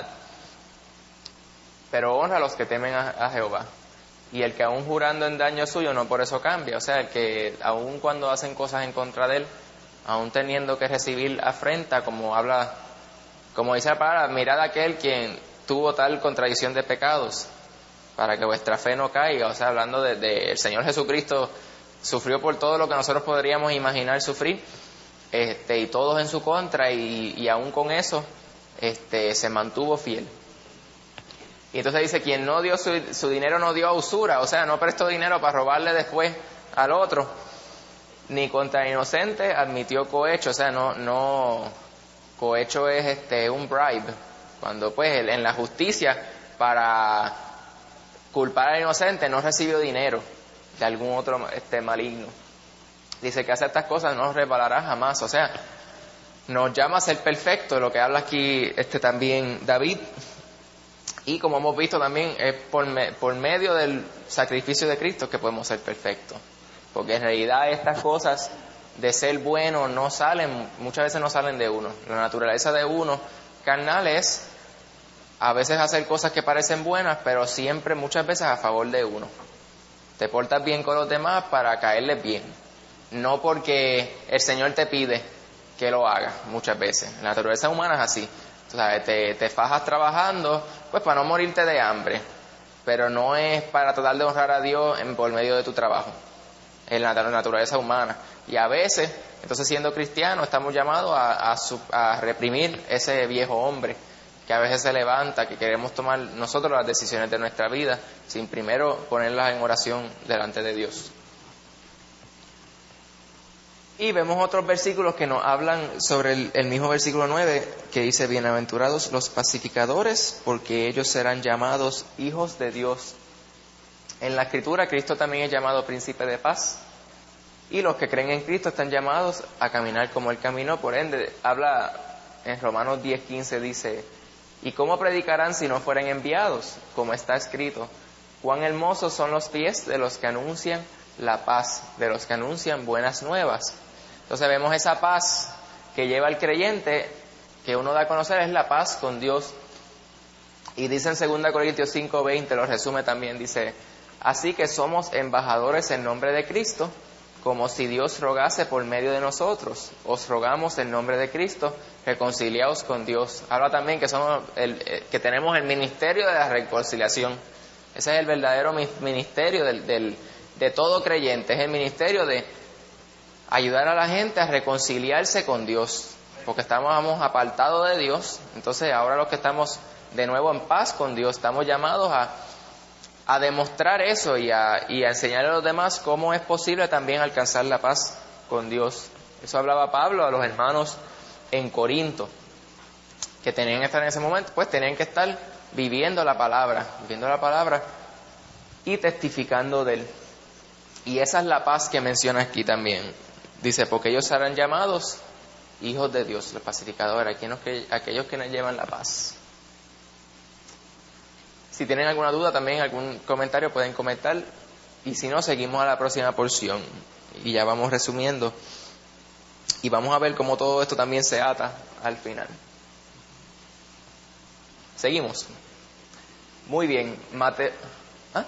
Pero honra a los que temen a, a Jehová. Y el que aún jurando en daño suyo, no por eso cambia. O sea, el que aún cuando hacen cosas en contra de él, aún teniendo que recibir afrenta, como habla, como dice la palabra, mirad a aquel quien tuvo tal contradicción de pecados, para que vuestra fe no caiga. O sea, hablando de, de el Señor Jesucristo, sufrió por todo lo que nosotros podríamos imaginar sufrir, este, y todos en su contra, y, y aún con eso este, se mantuvo fiel. Y entonces dice, quien no dio su, su dinero no dio a usura, o sea, no prestó dinero para robarle después al otro, ni contra el inocente admitió cohecho, o sea, no, no, cohecho es este un bribe, cuando pues en la justicia para culpar al inocente no recibió dinero de algún otro este maligno. Dice que hace estas cosas no resbalará jamás, o sea, nos llama a ser perfectos, lo que habla aquí este también David. Y como hemos visto también, es por, me, por medio del sacrificio de Cristo que podemos ser perfectos. Porque en realidad estas cosas de ser bueno no salen, muchas veces no salen de uno. La naturaleza de uno carnal es a veces hacer cosas que parecen buenas, pero siempre, muchas veces a favor de uno. Te portas bien con los demás para caerles bien. No porque el Señor te pide que lo hagas, muchas veces. La naturaleza humana es así. O sea, te, te fajas trabajando, pues para no morirte de hambre, pero no es para tratar de honrar a Dios en, por medio de tu trabajo, en la naturaleza humana. Y a veces, entonces siendo cristianos, estamos llamados a, a, a reprimir ese viejo hombre que a veces se levanta, que queremos tomar nosotros las decisiones de nuestra vida, sin primero ponerlas en oración delante de Dios. Y vemos otros versículos que nos hablan sobre el, el mismo versículo nueve, que dice, bienaventurados los pacificadores, porque ellos serán llamados hijos de Dios. En la Escritura, Cristo también es llamado príncipe de paz, y los que creen en Cristo están llamados a caminar como Él caminó. Por ende, habla en Romanos diez quince, dice, ¿y cómo predicarán si no fueren enviados? Como está escrito, cuán hermosos son los pies de los que anuncian la paz, de los que anuncian buenas nuevas. Entonces vemos esa paz que lleva al creyente, que uno da a conocer, es la paz con Dios. Y dice en segunda Corintios cinco veinte, lo resume también, dice, así que somos embajadores en nombre de Cristo, como si Dios rogase por medio de nosotros. Os rogamos en nombre de Cristo, reconciliaos con Dios. Habla también que somos el, que tenemos el ministerio de la reconciliación. Ese es el verdadero ministerio del, del, de todo creyente, es el ministerio de ayudar a la gente a reconciliarse con Dios, porque estamos apartados de Dios. Entonces ahora los que estamos de nuevo en paz con Dios, estamos llamados a, a demostrar eso y a, y a enseñar a los demás cómo es posible también alcanzar la paz con Dios. Eso hablaba Pablo a los hermanos en Corinto, que tenían que estar en ese momento, pues tenían que estar viviendo la palabra, viviendo la palabra y testificando de él. Y esa es la paz que menciona aquí también. Dice, porque ellos serán llamados hijos de Dios, los pacificadores, aquellos que, aquellos que nos llevan la paz. Si tienen alguna duda, también algún comentario pueden comentar. Y si no, seguimos a la próxima porción. Y ya vamos resumiendo. Y vamos a ver cómo todo esto también se ata al final. Seguimos. Muy bien. Mateo, ¿ah?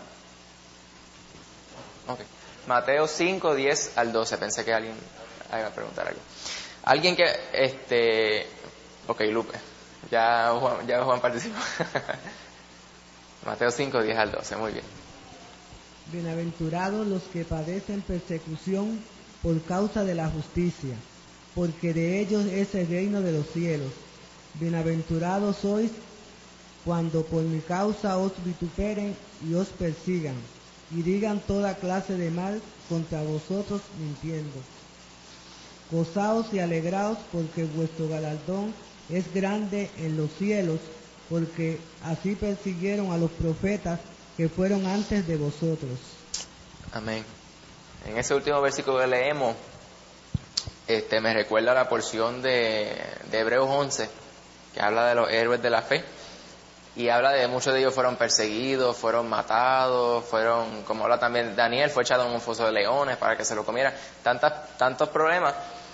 Okay. Mateo cinco, diez al doce. Pensé que alguien iba a preguntar algo. Alguien que, este, ok, Lupe. Ya Juan, ya Juan participó. Mateo cinco, diez al doce. Muy bien. Bienaventurados los que padecen persecución por causa de la justicia, porque de ellos es el reino de los cielos. Bienaventurados sois cuando por mi causa os vituperen y os persigan, y digan toda clase de mal contra vosotros mintiendo. Gozaos y alegraos, porque vuestro galardón es grande en los cielos, porque así persiguieron a los profetas que fueron antes de vosotros. Amén. En ese último versículo que leemos, este, me recuerda la porción de, de Hebreos once, que habla de los héroes de la fe, y habla de muchos de ellos fueron perseguidos, fueron matados, fueron, como habla también Daniel, fue echado en un foso de leones para que se lo comiera, tantas, tantos problemas,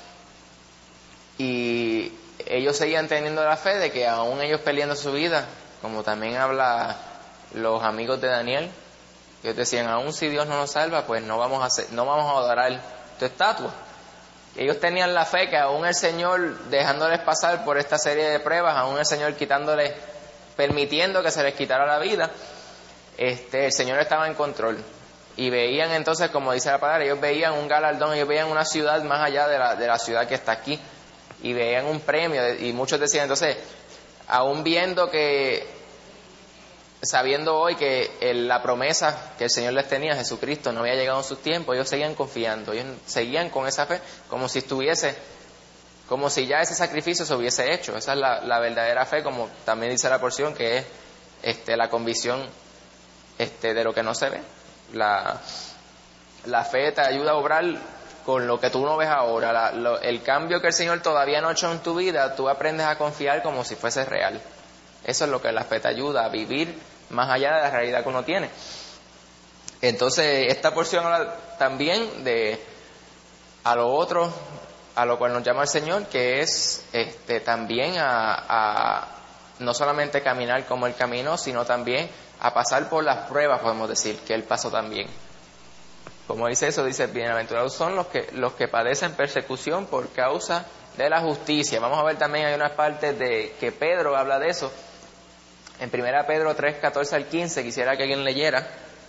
y ellos seguían teniendo la fe de que aún ellos peleando su vida, como también habla los amigos de Daniel, ellos decían, aún si Dios no nos salva, pues no vamos a hacer, no vamos a adorar tu estatua. Ellos tenían la fe que aún el Señor, dejándoles pasar por esta serie de pruebas, aún el Señor quitándoles, permitiendo que se les quitara la vida, este, el Señor estaba en control. Y veían entonces, como dice la palabra, ellos veían un galardón, ellos veían una ciudad más allá de la, de la ciudad que está aquí, y veían un premio, y muchos decían, entonces, aún viendo que, sabiendo hoy que el, la promesa que el Señor les tenía, Jesucristo, no había llegado en sus tiempos, ellos seguían confiando, ellos seguían con esa fe, como si estuviese, como si ya ese sacrificio se hubiese hecho. Esa es la, la verdadera fe, como también dice la porción, que es este, la convicción este, de lo que no se ve. La, la fe te ayuda a obrar con lo que tú no ves ahora. La, lo, el cambio que el Señor todavía no ha hecho en tu vida, tú aprendes a confiar como si fuese real. Eso es lo que la fe te ayuda a vivir más allá de la realidad que uno tiene. Entonces, esta porción habla también de a lo otro, a lo cual nos llama el Señor, que es este también a, a no solamente caminar como Él caminó, sino también a pasar por las pruebas, podemos decir, que Él pasó también. Como dice eso, dice, bienaventurados son los que, los que padecen persecución por causa de la justicia. Vamos a ver también, hay unas partes de que Pedro habla de eso. En primera Pedro tres, catorce al quince, quisiera que alguien leyera.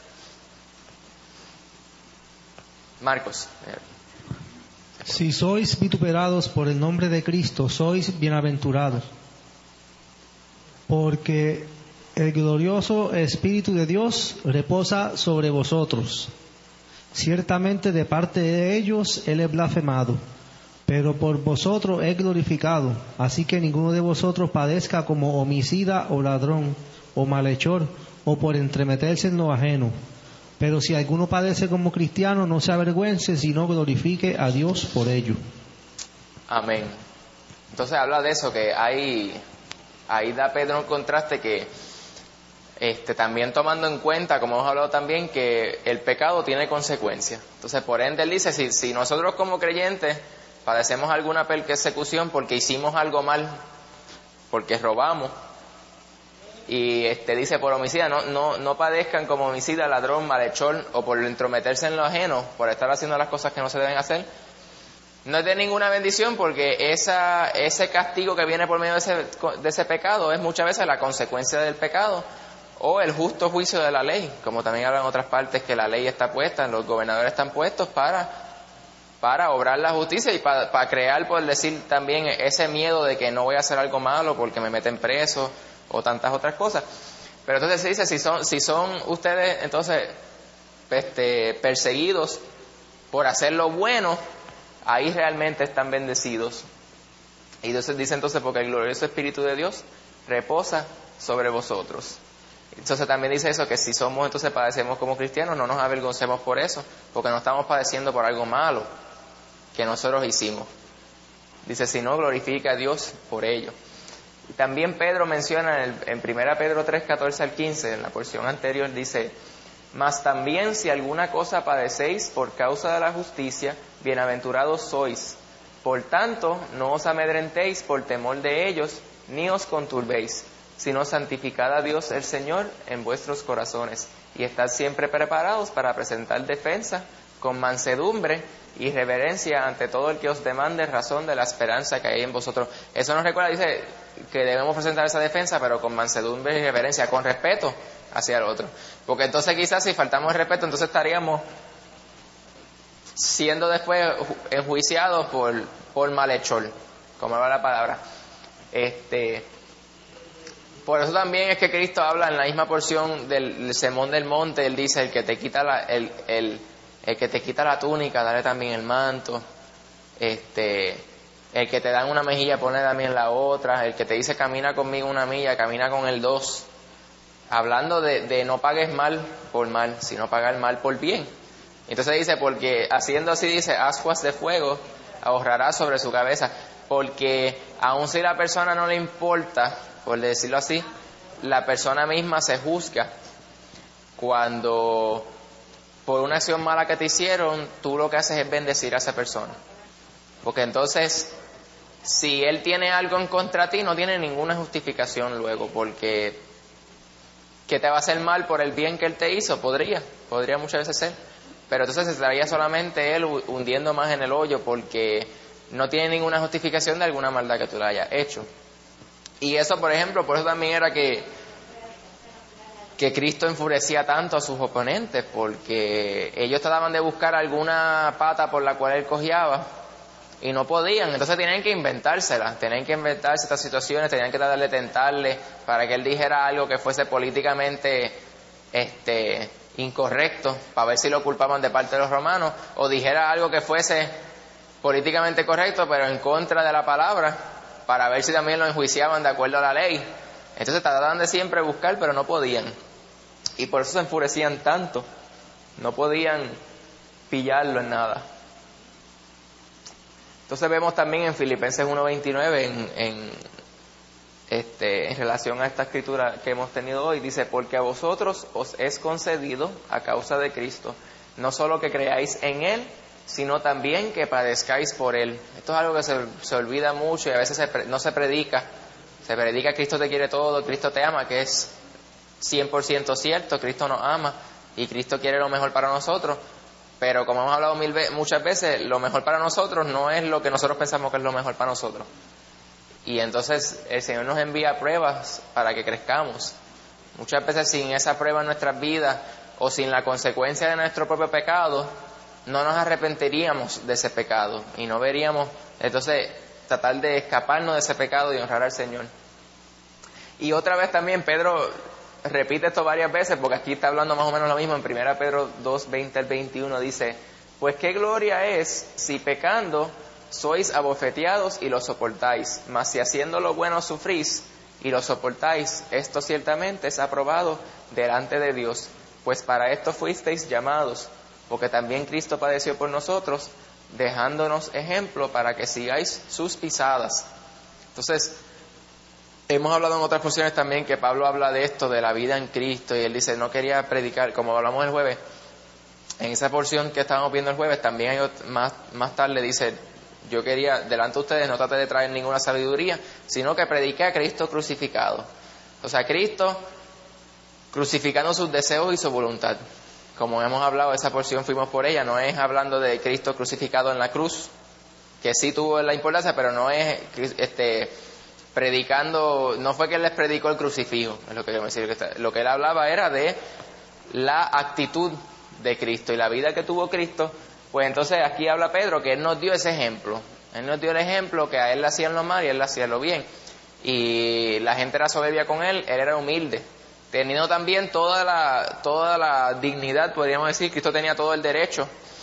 Marcos. Si sois vituperados por el nombre de Cristo, sois bienaventurados, porque el glorioso Espíritu de Dios reposa sobre vosotros. Ciertamente de parte de ellos Él es blasfemado, pero por vosotros es glorificado. Así que ninguno de vosotros padezca como homicida o ladrón o malhechor o por entremeterse en lo ajeno. Pero si alguno padece como cristiano, no se avergüence, sino glorifique a Dios por ello. Amén. Entonces habla de eso, que hay, ahí da Pedro un contraste que este, también tomando en cuenta, como hemos hablado también, que el pecado tiene consecuencias. Entonces por ende él dice, si, si nosotros como creyentes padecemos alguna persecución porque hicimos algo mal, porque robamos, y este dice por homicida, no, no, no padezcan como homicida, ladrón, malhechor o por entrometerse en lo ajeno, por estar haciendo las cosas que no se deben hacer, no es de ninguna bendición, porque esa, ese castigo que viene por medio de ese, de ese pecado es muchas veces la consecuencia del pecado o el justo juicio de la ley, como también hablan en otras partes que la ley está puesta, los gobernadores están puestos para para obrar la justicia y para, para crear, por decir también, ese miedo de que no voy a hacer algo malo porque me meten preso o tantas otras cosas. Pero entonces se dice, si son si son ustedes entonces este, perseguidos por hacer lo bueno, ahí realmente están bendecidos. Y Dios dice entonces, porque el glorioso Espíritu de Dios reposa sobre vosotros. Entonces también dice eso, que si somos, entonces padecemos como cristianos, no nos avergoncemos por eso, porque no estamos padeciendo por algo malo que nosotros hicimos. Dice, si no, glorifica a Dios por ello. Y también Pedro menciona en, el, en primera Pedro tres, catorce al quince, en la porción anterior, dice, mas también si alguna cosa padecéis por causa de la justicia, bienaventurados sois. Por tanto, no os amedrentéis por temor de ellos, ni os conturbéis, sino santificad a Dios el Señor en vuestros corazones, y estad siempre preparados para presentar defensa con mansedumbre y reverencia ante todo el que os demande razón de la esperanza que hay en vosotros. Eso nos recuerda, dice, que debemos presentar esa defensa, pero con mansedumbre y reverencia, con respeto hacia el otro. Porque entonces quizás si faltamos el respeto, entonces estaríamos siendo después enjuiciados por, por malhechor, como habla la palabra. Este, por eso también es que Cristo habla en la misma porción del, del Sermón del Monte, Él dice, el que te quita la, el, el, el que te quita la túnica, dale también el manto. Este, el que te da una mejilla, pone también la otra. El que te dice, camina conmigo una milla, camina con el dos. Hablando de, de no pagues mal por mal, sino pagar mal por bien. Entonces dice, porque haciendo así, dice, ascuas de fuego ahorrará sobre su cabeza. Porque aun si la persona no le importa, por decirlo así, la persona misma se juzga cuando por una acción mala que te hicieron, tú lo que haces es bendecir a esa persona. Porque entonces, si él tiene algo en contra de ti, no tiene ninguna justificación luego, porque que te va a hacer mal por el bien que él te hizo, podría, podría muchas veces ser, pero entonces estaría solamente él hundiendo más en el hoyo, porque no tiene ninguna justificación de alguna maldad que tú le hayas hecho. Y eso, por ejemplo, por eso también era que que Cristo enfurecía tanto a sus oponentes, porque ellos trataban de buscar alguna pata por la cual él cojeaba y no podían, entonces tenían que inventárselas, tenían que inventarse estas situaciones, tenían que tratar de tentarle para que él dijera algo que fuese políticamente este incorrecto, para ver si lo culpaban de parte de los romanos, o dijera algo que fuese políticamente correcto pero en contra de la palabra, para ver si también lo enjuiciaban de acuerdo a la ley. Entonces trataban de siempre buscar, pero no podían. Y por eso se enfurecían tanto. No podían pillarlo en nada. Entonces vemos también en Filipenses uno veintinueve, en, en, este, en relación a esta escritura que hemos tenido hoy, dice, porque a vosotros os es concedido a causa de Cristo, no solo que creáis en Él, sino también que padezcáis por Él. Esto es algo que se, se olvida mucho y a veces se, no se predica. Se predica Cristo te quiere todo, Cristo te ama, que es cien por ciento cierto, Cristo nos ama y Cristo quiere lo mejor para nosotros, pero como hemos hablado mil ve- muchas veces, lo mejor para nosotros no es lo que nosotros pensamos que es lo mejor para nosotros. Y entonces el Señor nos envía pruebas para que crezcamos. Muchas veces sin esa prueba en nuestras vidas o sin la consecuencia de nuestro propio pecado, no nos arrepentiríamos de ese pecado y no veríamos, entonces, tratar de escaparnos de ese pecado y honrar al Señor. Y otra vez también Pedro repite esto varias veces, porque aquí está hablando más o menos lo mismo. En primera Pedro dos, veinte al veintiuno dice, pues qué gloria es si pecando sois abofeteados y lo soportáis, mas si haciendo lo bueno sufrís y lo soportáis, esto ciertamente es aprobado delante de Dios, pues para esto fuisteis llamados, porque también Cristo padeció por nosotros, dejándonos ejemplo para que sigáis sus pisadas. Entonces, hemos hablado en otras porciones también que Pablo habla de esto, de la vida en Cristo, y él dice, no quería predicar, como hablamos el jueves, en esa porción que estábamos viendo el jueves, también hay otro, más, más tarde dice, yo quería, delante de ustedes, no traté de traer ninguna sabiduría, sino que prediqué a Cristo crucificado. O sea, Cristo crucificando sus deseos y su voluntad. Como hemos hablado, esa porción fuimos por ella, no es hablando de Cristo crucificado en la cruz, que sí tuvo la importancia, pero no es este predicando, no fue que él les predicó el crucifijo, es lo que quiero decir. Lo que él hablaba era de la actitud de Cristo y la vida que tuvo Cristo. Pues entonces aquí habla Pedro que él nos dio ese ejemplo, él nos dio el ejemplo que a él le hacían lo mal y él le hacía lo bien, y la gente era soberbia con él, él era humilde, teniendo también toda la toda la dignidad, podríamos decir. Cristo tenía todo el derecho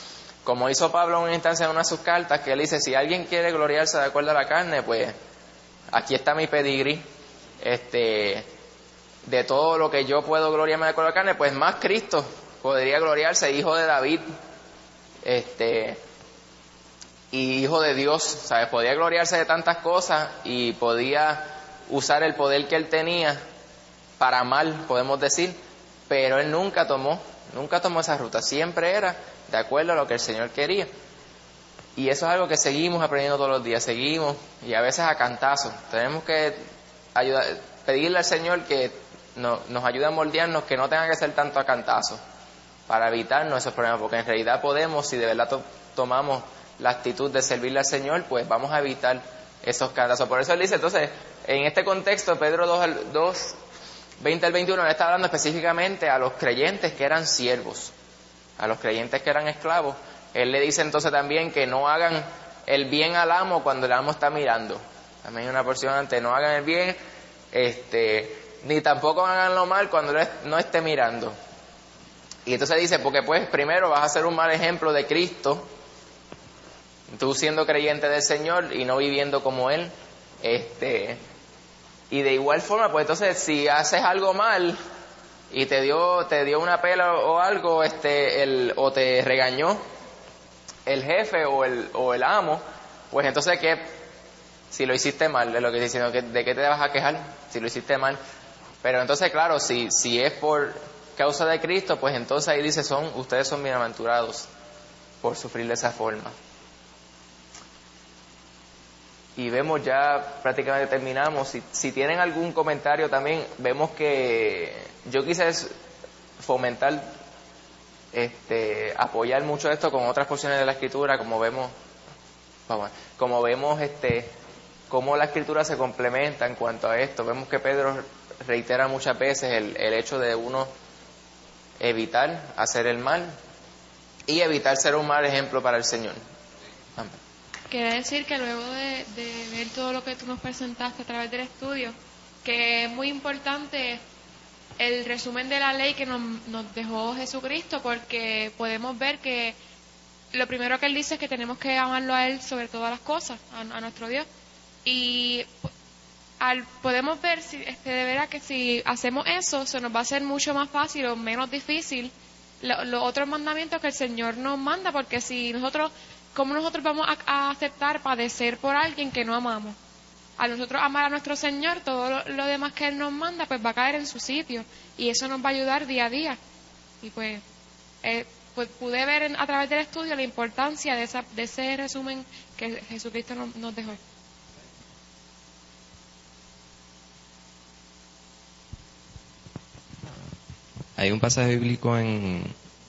como hizo Pablo en una instancia en una de sus cartas, que él dice, si alguien quiere gloriarse de acuerdo a la carne, pues aquí está mi pedigrí, este, de todo lo que yo puedo gloriarme de acuerdo a la carne, pues más Cristo podría gloriarse, hijo de David, este, y hijo de Dios, ¿sabes? Podía gloriarse de tantas cosas y podía usar el poder que él tenía para mal, podemos decir, pero él nunca tomó, nunca tomó esa ruta, siempre era de acuerdo a lo que el Señor quería. Y eso es algo que seguimos aprendiendo todos los días, seguimos, y a veces a cantazos. Tenemos que ayudar, pedirle al Señor que no, nos ayude a moldearnos, que no tenga que ser tanto a cantazos, para evitarnos esos problemas, porque en realidad podemos, si de verdad to- tomamos la actitud de servirle al Señor, pues vamos a evitar esos cantazos. Por eso él dice, entonces, en este contexto, Pedro dos, veinte al veintiuno, él está hablando específicamente a los creyentes que eran siervos, a los creyentes que eran esclavos. Él le dice entonces también que no hagan el bien al amo cuando el amo está mirando. También hay una porción antes, no hagan el bien, este, ni tampoco hagan lo mal cuando él no esté mirando. Y entonces dice, porque pues primero vas a ser un mal ejemplo de Cristo, tú siendo creyente del Señor y no viviendo como Él, este, y de igual forma, pues entonces si haces algo mal y te dio, te dio una pela o algo, este, el, o te regañó el jefe o el, o el amo, pues entonces ¿qué? Si lo hiciste mal, es lo que estoy diciendo, ¿de qué te vas a quejar? Si lo hiciste mal. Pero entonces, claro, si, si es por causa de Cristo, pues entonces ahí dice, son, ustedes son bienaventurados por sufrir de esa forma. Y vemos ya, prácticamente terminamos, si, si tienen algún comentario también, vemos que yo quise fomentar, este, apoyar mucho esto con otras porciones de la Escritura, como vemos, vamos, como vemos, este, cómo la Escritura se complementa en cuanto a esto. Vemos que Pedro reitera muchas veces el, el hecho de uno evitar hacer el mal y evitar ser un mal ejemplo para el Señor. Amén. Quiere decir que luego de, de ver todo lo que tú nos presentaste a través del estudio, que es muy importante el resumen de la ley que nos, nos dejó Jesucristo, porque podemos ver que lo primero que Él dice es que tenemos que amarlo a Él sobre todas las cosas, a, a nuestro Dios. Y al, podemos ver si, este, de verdad que si hacemos eso, se nos va a hacer mucho más fácil o menos difícil los lo otros mandamientos que el Señor nos manda, porque si nosotros, ¿cómo nosotros vamos a, a aceptar padecer por alguien que no amamos? A nosotros amar a nuestro Señor, todo lo, lo demás que Él nos manda, pues va a caer en su sitio, y eso nos va a ayudar día a día. Y pues, eh, pues pude ver en, a través del estudio la importancia de, esa, de ese resumen que Jesucristo nos, nos dejó. Hay un pasaje bíblico en,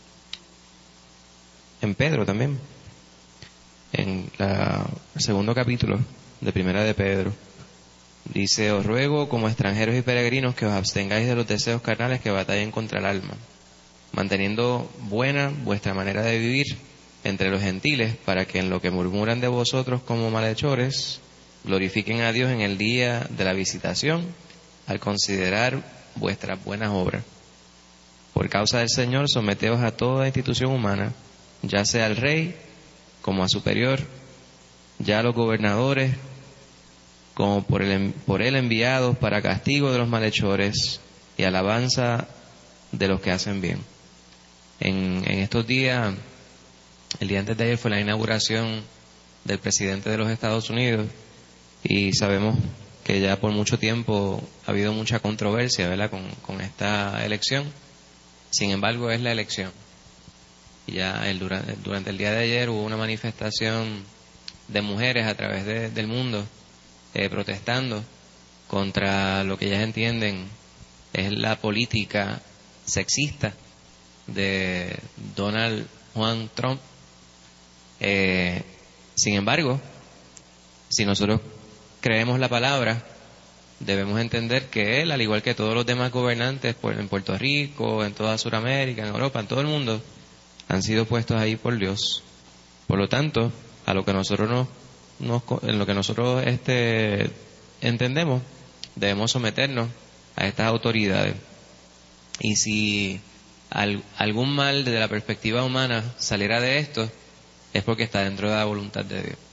en Pedro también, en la, el segundo capítulo de Primera de Pedro. Dice, os ruego como extranjeros y peregrinos que os abstengáis de los deseos carnales que batallen contra el alma, manteniendo buena vuestra manera de vivir entre los gentiles, para que en lo que murmuran de vosotros como malhechores, glorifiquen a Dios en el día de la visitación, al considerar vuestras buenas obras. Por causa del Señor, someteos a toda institución humana, ya sea al rey como a superior, ya a los gobernadores como por él, por él enviados para castigo de los malhechores y alabanza de los que hacen bien. En, en estos días, el día antes de ayer fue la inauguración del presidente de los Estados Unidos, y sabemos que ya por mucho tiempo ha habido mucha controversia, ¿verdad?, con, con esta elección. Sin embargo, es la elección. Y ya el, durante, durante el día de ayer hubo una manifestación de mujeres a través de, del mundo eh, protestando contra lo que ellas entienden es la política sexista de Donald Juan Trump. Eh, sin embargo, si nosotros creemos la palabra, debemos entender que él, al igual que todos los demás gobernantes en Puerto Rico, en toda Sudamérica, en Europa, en todo el mundo, han sido puestos ahí por Dios. Por lo tanto, a lo que nosotros nos, nos en lo que nosotros este entendemos, debemos someternos a estas autoridades. Y si al, algún mal desde la perspectiva humana saliera de esto, es porque está dentro de la voluntad de Dios.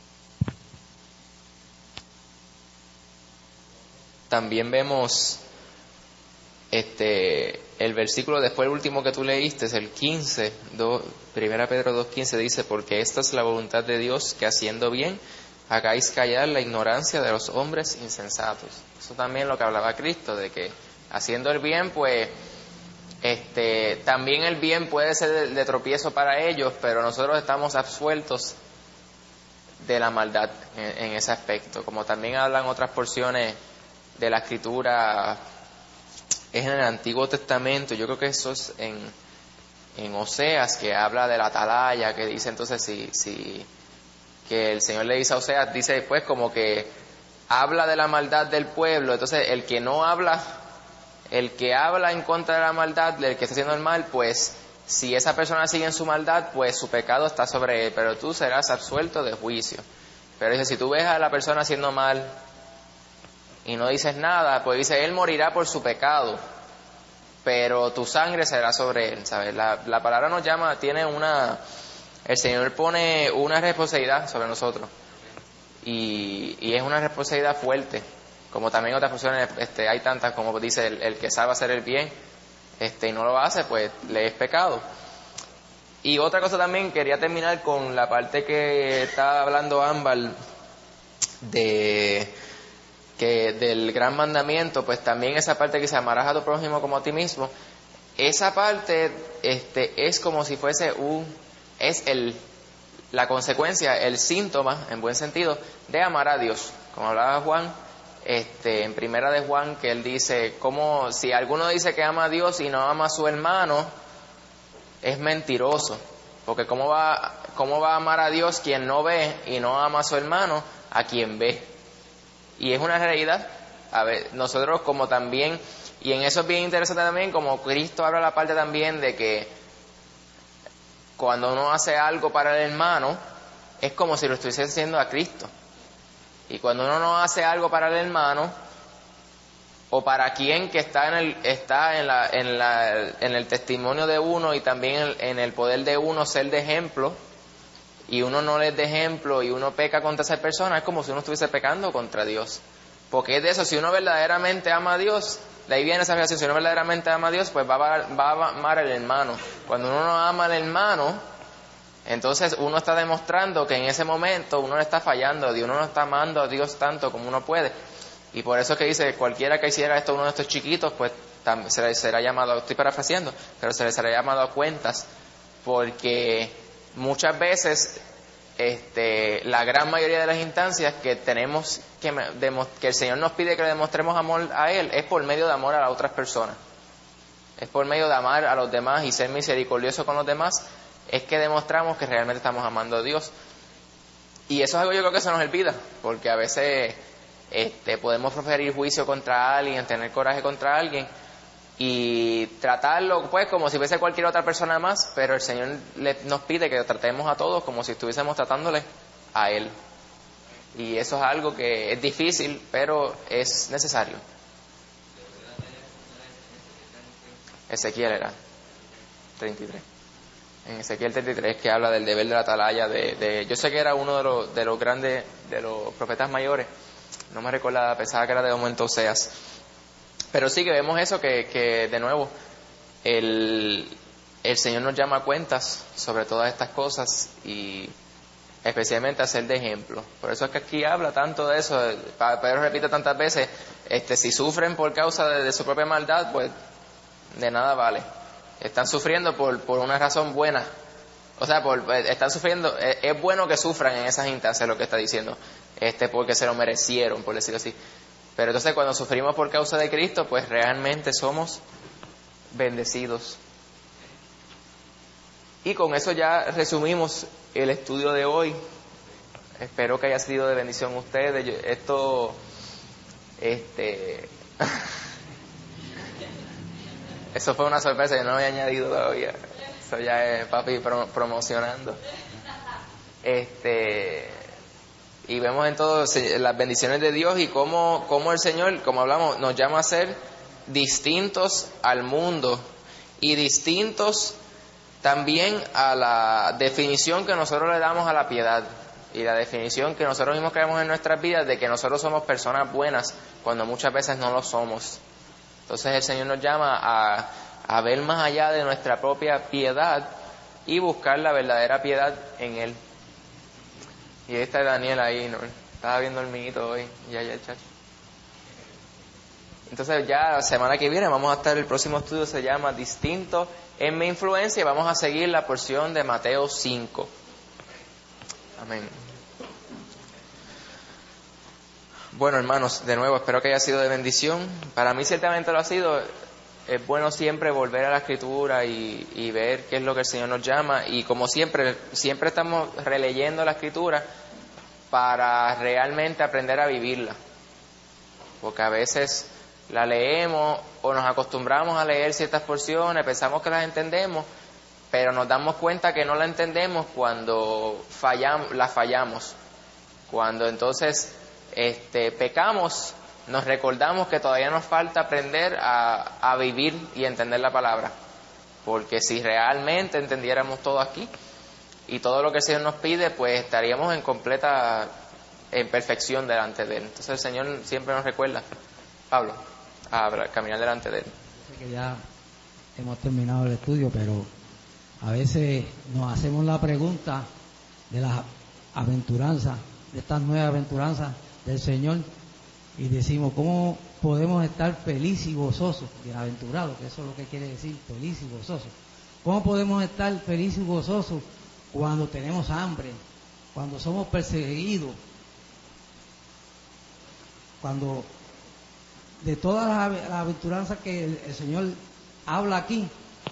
También vemos este el versículo después, el último que tú leíste, es el quince, do, primera Pedro dos quince, dice: porque esta es la voluntad de Dios, que haciendo bien hagáis callar la ignorancia de los hombres insensatos. Eso también es lo que hablaba Cristo, de que haciendo el bien, pues este también el bien puede ser de, de tropiezo para ellos, pero nosotros estamos absueltos de la maldad en, en ese aspecto. Como también hablan otras porciones de la Escritura, es en el Antiguo Testamento, yo creo que eso es en, en Oseas, que habla de la atalaya, que dice entonces si, si que el Señor le dice a Oseas, dice después como que habla de la maldad del pueblo. Entonces el que no habla, el que habla en contra de la maldad, del que está haciendo el mal, pues si esa persona sigue en su maldad, pues su pecado está sobre él, pero tú serás absuelto de juicio. Pero dice, si tú ves a la persona haciendo mal y no dices nada, pues dice, él morirá por su pecado, pero tu sangre será sobre él, ¿sabes? La, la palabra nos llama, tiene una, el Señor pone una responsabilidad sobre nosotros, y, y es una responsabilidad fuerte, como también otras personas, este, hay tantas, como dice, el, el que sabe hacer el bien, este, y no lo hace, pues le es pecado. Y otra cosa también, quería terminar con la parte que estaba hablando Ámbar, de que del gran mandamiento, pues también esa parte que dice amarás a tu prójimo como a ti mismo, esa parte este es como si fuese un es el la consecuencia, el síntoma en buen sentido de amar a Dios, como hablaba Juan este en primera de Juan, que él dice como si alguno dice que ama a Dios y no ama a su hermano, es mentiroso, porque cómo va cómo va a amar a Dios quien no ve, y no ama a su hermano a quien ve. Y es una realidad. A ver, nosotros como también, y en eso es bien interesante también, como Cristo habla la parte también de que cuando uno hace algo para el hermano, es como si lo estuviese haciendo a Cristo. Y cuando uno no hace algo para el hermano, o para quien que está en el está en la en la en el testimonio de uno, y también en, en el poder de uno ser de ejemplo, y uno no les da ejemplo y uno peca contra esa persona, es como si uno estuviese pecando contra Dios. Porque es de eso, si uno verdaderamente ama a Dios, de ahí viene esa relación, si uno verdaderamente ama a Dios, pues va a, va a amar al hermano. Cuando uno no ama al hermano, entonces uno está demostrando que en ese momento uno le está fallando a Dios, uno no está amando a Dios tanto como uno puede. Y por eso es que dice, cualquiera que hiciera esto a uno de estos chiquitos, pues tam, se le será llamado, estoy parafraseando, pero se le será llamado a cuentas, porque muchas veces este, la gran mayoría de las instancias que tenemos que, que el Señor nos pide que le demostremos amor a Él es por medio de amor a las otras personas, es por medio de amar a los demás y ser misericordioso con los demás, es que demostramos que realmente estamos amando a Dios. Y eso es algo yo creo que se nos olvida, porque a veces este, podemos proferir juicio contra alguien, tener coraje contra alguien y tratarlo pues como si fuese cualquier otra persona más, pero el Señor le, nos pide que tratemos a todos como si estuviésemos tratándole a Él, y eso es algo que es difícil, pero es necesario. Ezequiel era treinta y tres, en Ezequiel treinta y tres, que habla del deber de la atalaya, de, de, yo sé que era uno de los, de los grandes, de los profetas mayores, no me recordaba, pensaba que era de momento Oseas. Pero sí que vemos eso, que, que de nuevo el, el Señor nos llama a cuentas sobre todas estas cosas, y especialmente a ser de ejemplo. Por eso es que aquí habla tanto de eso. Pedro repite tantas veces, este, si sufren por causa de, de su propia maldad, pues de nada vale. Están sufriendo por, por una razón buena. O sea, por, están sufriendo, es, es bueno que sufran en esas instancias, lo que está diciendo, este, porque se lo merecieron, por decirlo así. Pero entonces cuando sufrimos por causa de Cristo, pues realmente somos bendecidos. Y con eso ya resumimos el estudio de hoy. Espero que haya sido de bendición a ustedes. Yo, esto, este, eso fue una sorpresa, yo no lo había añadido todavía. Eso ya es papi pro, promocionando. Este... Y vemos entonces las bendiciones de Dios y cómo, cómo el Señor, como hablamos, nos llama a ser distintos al mundo y distintos también a la definición que nosotros le damos a la piedad y la definición que nosotros mismos creamos en nuestras vidas de que nosotros somos personas buenas cuando muchas veces no lo somos. Entonces el Señor nos llama a, a ver más allá de nuestra propia piedad y buscar la verdadera piedad en Él. Y ahí está Daniel ahí, ¿no? Estaba viendo el minito hoy, ya, ya, chacho. Entonces ya la semana que viene vamos a estar, el próximo estudio se llama Distinto en mi influencia y vamos a seguir la porción de Mateo cinco. Amén. Bueno, hermanos, de nuevo espero que haya sido de bendición. Para mí ciertamente lo ha sido. Es bueno siempre volver a la Escritura y, y ver qué es lo que el Señor nos llama. Y como siempre, siempre estamos releyendo la Escritura para realmente aprender a vivirla. Porque a veces la leemos o nos acostumbramos a leer ciertas porciones, pensamos que las entendemos, pero nos damos cuenta que no la entendemos cuando fallamos, la fallamos. Cuando entonces este, pecamos, nos recordamos que todavía nos falta aprender a, a vivir y entender la palabra. Porque si realmente entendiéramos todo aquí y todo lo que el Señor nos pide, pues estaríamos en completa en perfección delante de Él. Entonces el Señor siempre nos recuerda, Pablo, a caminar delante de Él. Sé que ya hemos terminado el estudio, pero a veces nos hacemos la pregunta de las aventuranzas, de estas nuevas aventuranzas del Señor, y decimos, ¿cómo podemos estar felices y gozosos? Bienaventurados, que eso es lo que quiere decir, felices y gozosos. ¿Cómo podemos estar felices y gozosos cuando tenemos hambre, cuando somos perseguidos, cuando de todas las, las aventuranzas que el, el Señor habla aquí,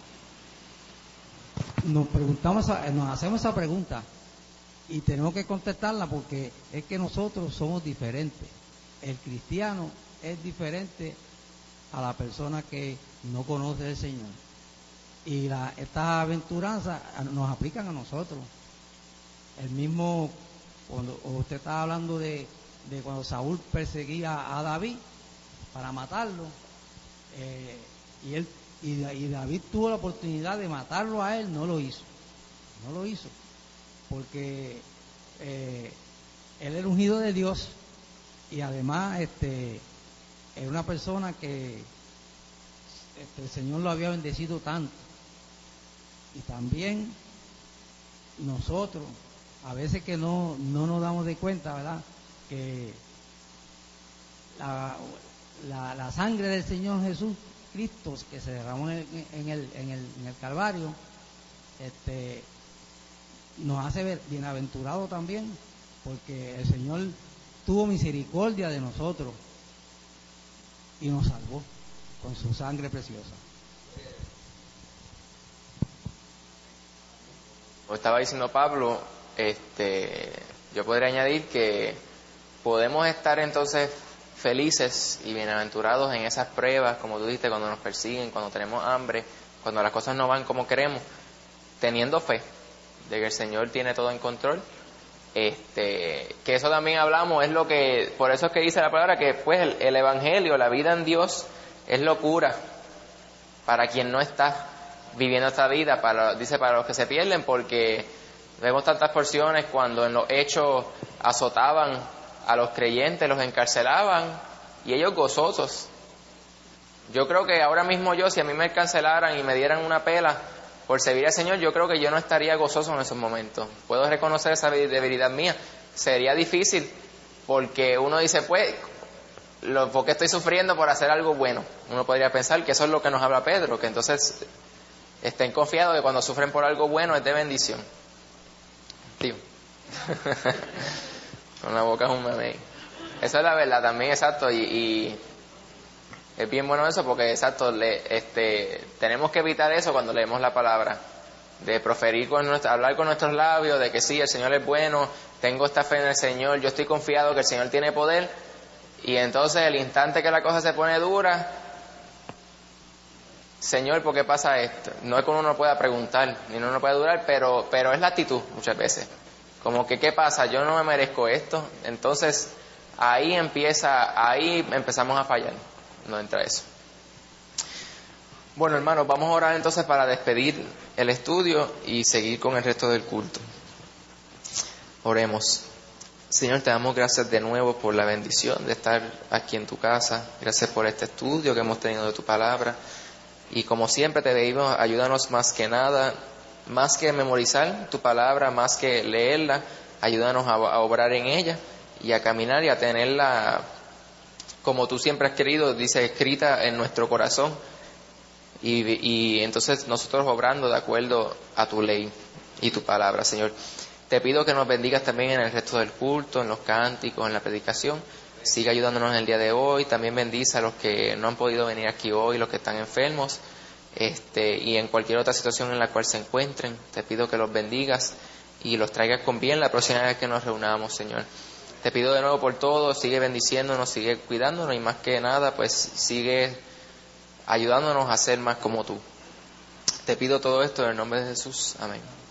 nos preguntamos, nos hacemos esa pregunta y tenemos que contestarla, porque es que nosotros somos diferentes. El cristiano es diferente a la persona que no conoce al Señor, y la, estas aventuranzas nos aplican a nosotros. El mismo, cuando usted estaba hablando de, de cuando Saúl perseguía a David para matarlo, eh, y él y, y David tuvo la oportunidad de matarlo a él, no lo hizo, no lo hizo, porque eh, él era ungido de Dios, y además este era una persona que este, el Señor lo había bendecido tanto. Y también nosotros, a veces que no, no nos damos de cuenta, ¿verdad?, que la, la, la sangre del Señor Jesús Cristo que se derramó en, en, el, en, el, en el Calvario, este, nos hace ver bienaventurados también, porque el Señor tuvo misericordia de nosotros y nos salvó con su sangre preciosa. Como estaba diciendo Pablo, este, yo podría añadir que podemos estar entonces felices y bienaventurados en esas pruebas, como tú dijiste, cuando nos persiguen, cuando tenemos hambre, cuando las cosas no van como queremos, teniendo fe de que el Señor tiene todo en control. Este, que eso también hablamos, es lo que, por eso es que dice la palabra que pues el, el evangelio, la vida en Dios es locura para quien no está viviendo esta vida, para, dice para los que se pierden, porque vemos tantas porciones cuando en los hechos azotaban a los creyentes, los encarcelaban y ellos gozosos. Yo creo que ahora mismo yo, si a mí me encarcelaran y me dieran una pela por servir al Señor, yo creo que yo no estaría gozoso en esos momentos. Puedo reconocer esa debilidad mía. Sería difícil, porque uno dice, pues, lo, ¿por qué estoy sufriendo por hacer algo bueno? Uno podría pensar que eso es lo que nos habla Pedro, que entonces estén confiados que cuando sufren por algo bueno es de bendición. Tío. Con la boca es un meme. Esa es la verdad también, exacto, y... y es bien bueno eso, porque exacto, le, este, tenemos que evitar eso cuando leemos la palabra, de proferir con nuestra, hablar con nuestros labios de que sí, el Señor es bueno, tengo esta fe en el Señor, yo estoy confiado que el Señor tiene poder, y entonces el instante que la cosa se pone dura, Señor, ¿por qué pasa esto? No es que uno no pueda preguntar, ni uno no puede durar, pero, pero es la actitud muchas veces, como que ¿qué pasa? Yo no me merezco esto. Entonces ahí empieza, ahí empezamos a fallar. No entra eso. Bueno, hermanos, vamos a orar entonces para despedir el estudio y seguir con el resto del culto. Oremos. Señor, te damos gracias de nuevo por la bendición de estar aquí en tu casa. Gracias por este estudio que hemos tenido de tu palabra. Y como siempre te pedimos, ayúdanos más que nada, más que memorizar tu palabra, más que leerla, ayúdanos a, a obrar en ella y a caminar y a tenerla como tú siempre has querido, dice, escrita en nuestro corazón. Y, y entonces nosotros obrando de acuerdo a tu ley y tu palabra, Señor. Te pido que nos bendigas también en el resto del culto, en los cánticos, en la predicación. Sigue ayudándonos en el día de hoy. También bendice a los que no han podido venir aquí hoy, los que están enfermos, este, y en cualquier otra situación en la cual se encuentren. Te pido que los bendigas y los traigas con bien la próxima vez que nos reunamos, Señor. Te pido de nuevo por todo. Sigue bendiciéndonos, sigue cuidándonos y más que nada, pues sigue ayudándonos a ser más como tú. Te pido todo esto en el nombre de Jesús. Amén.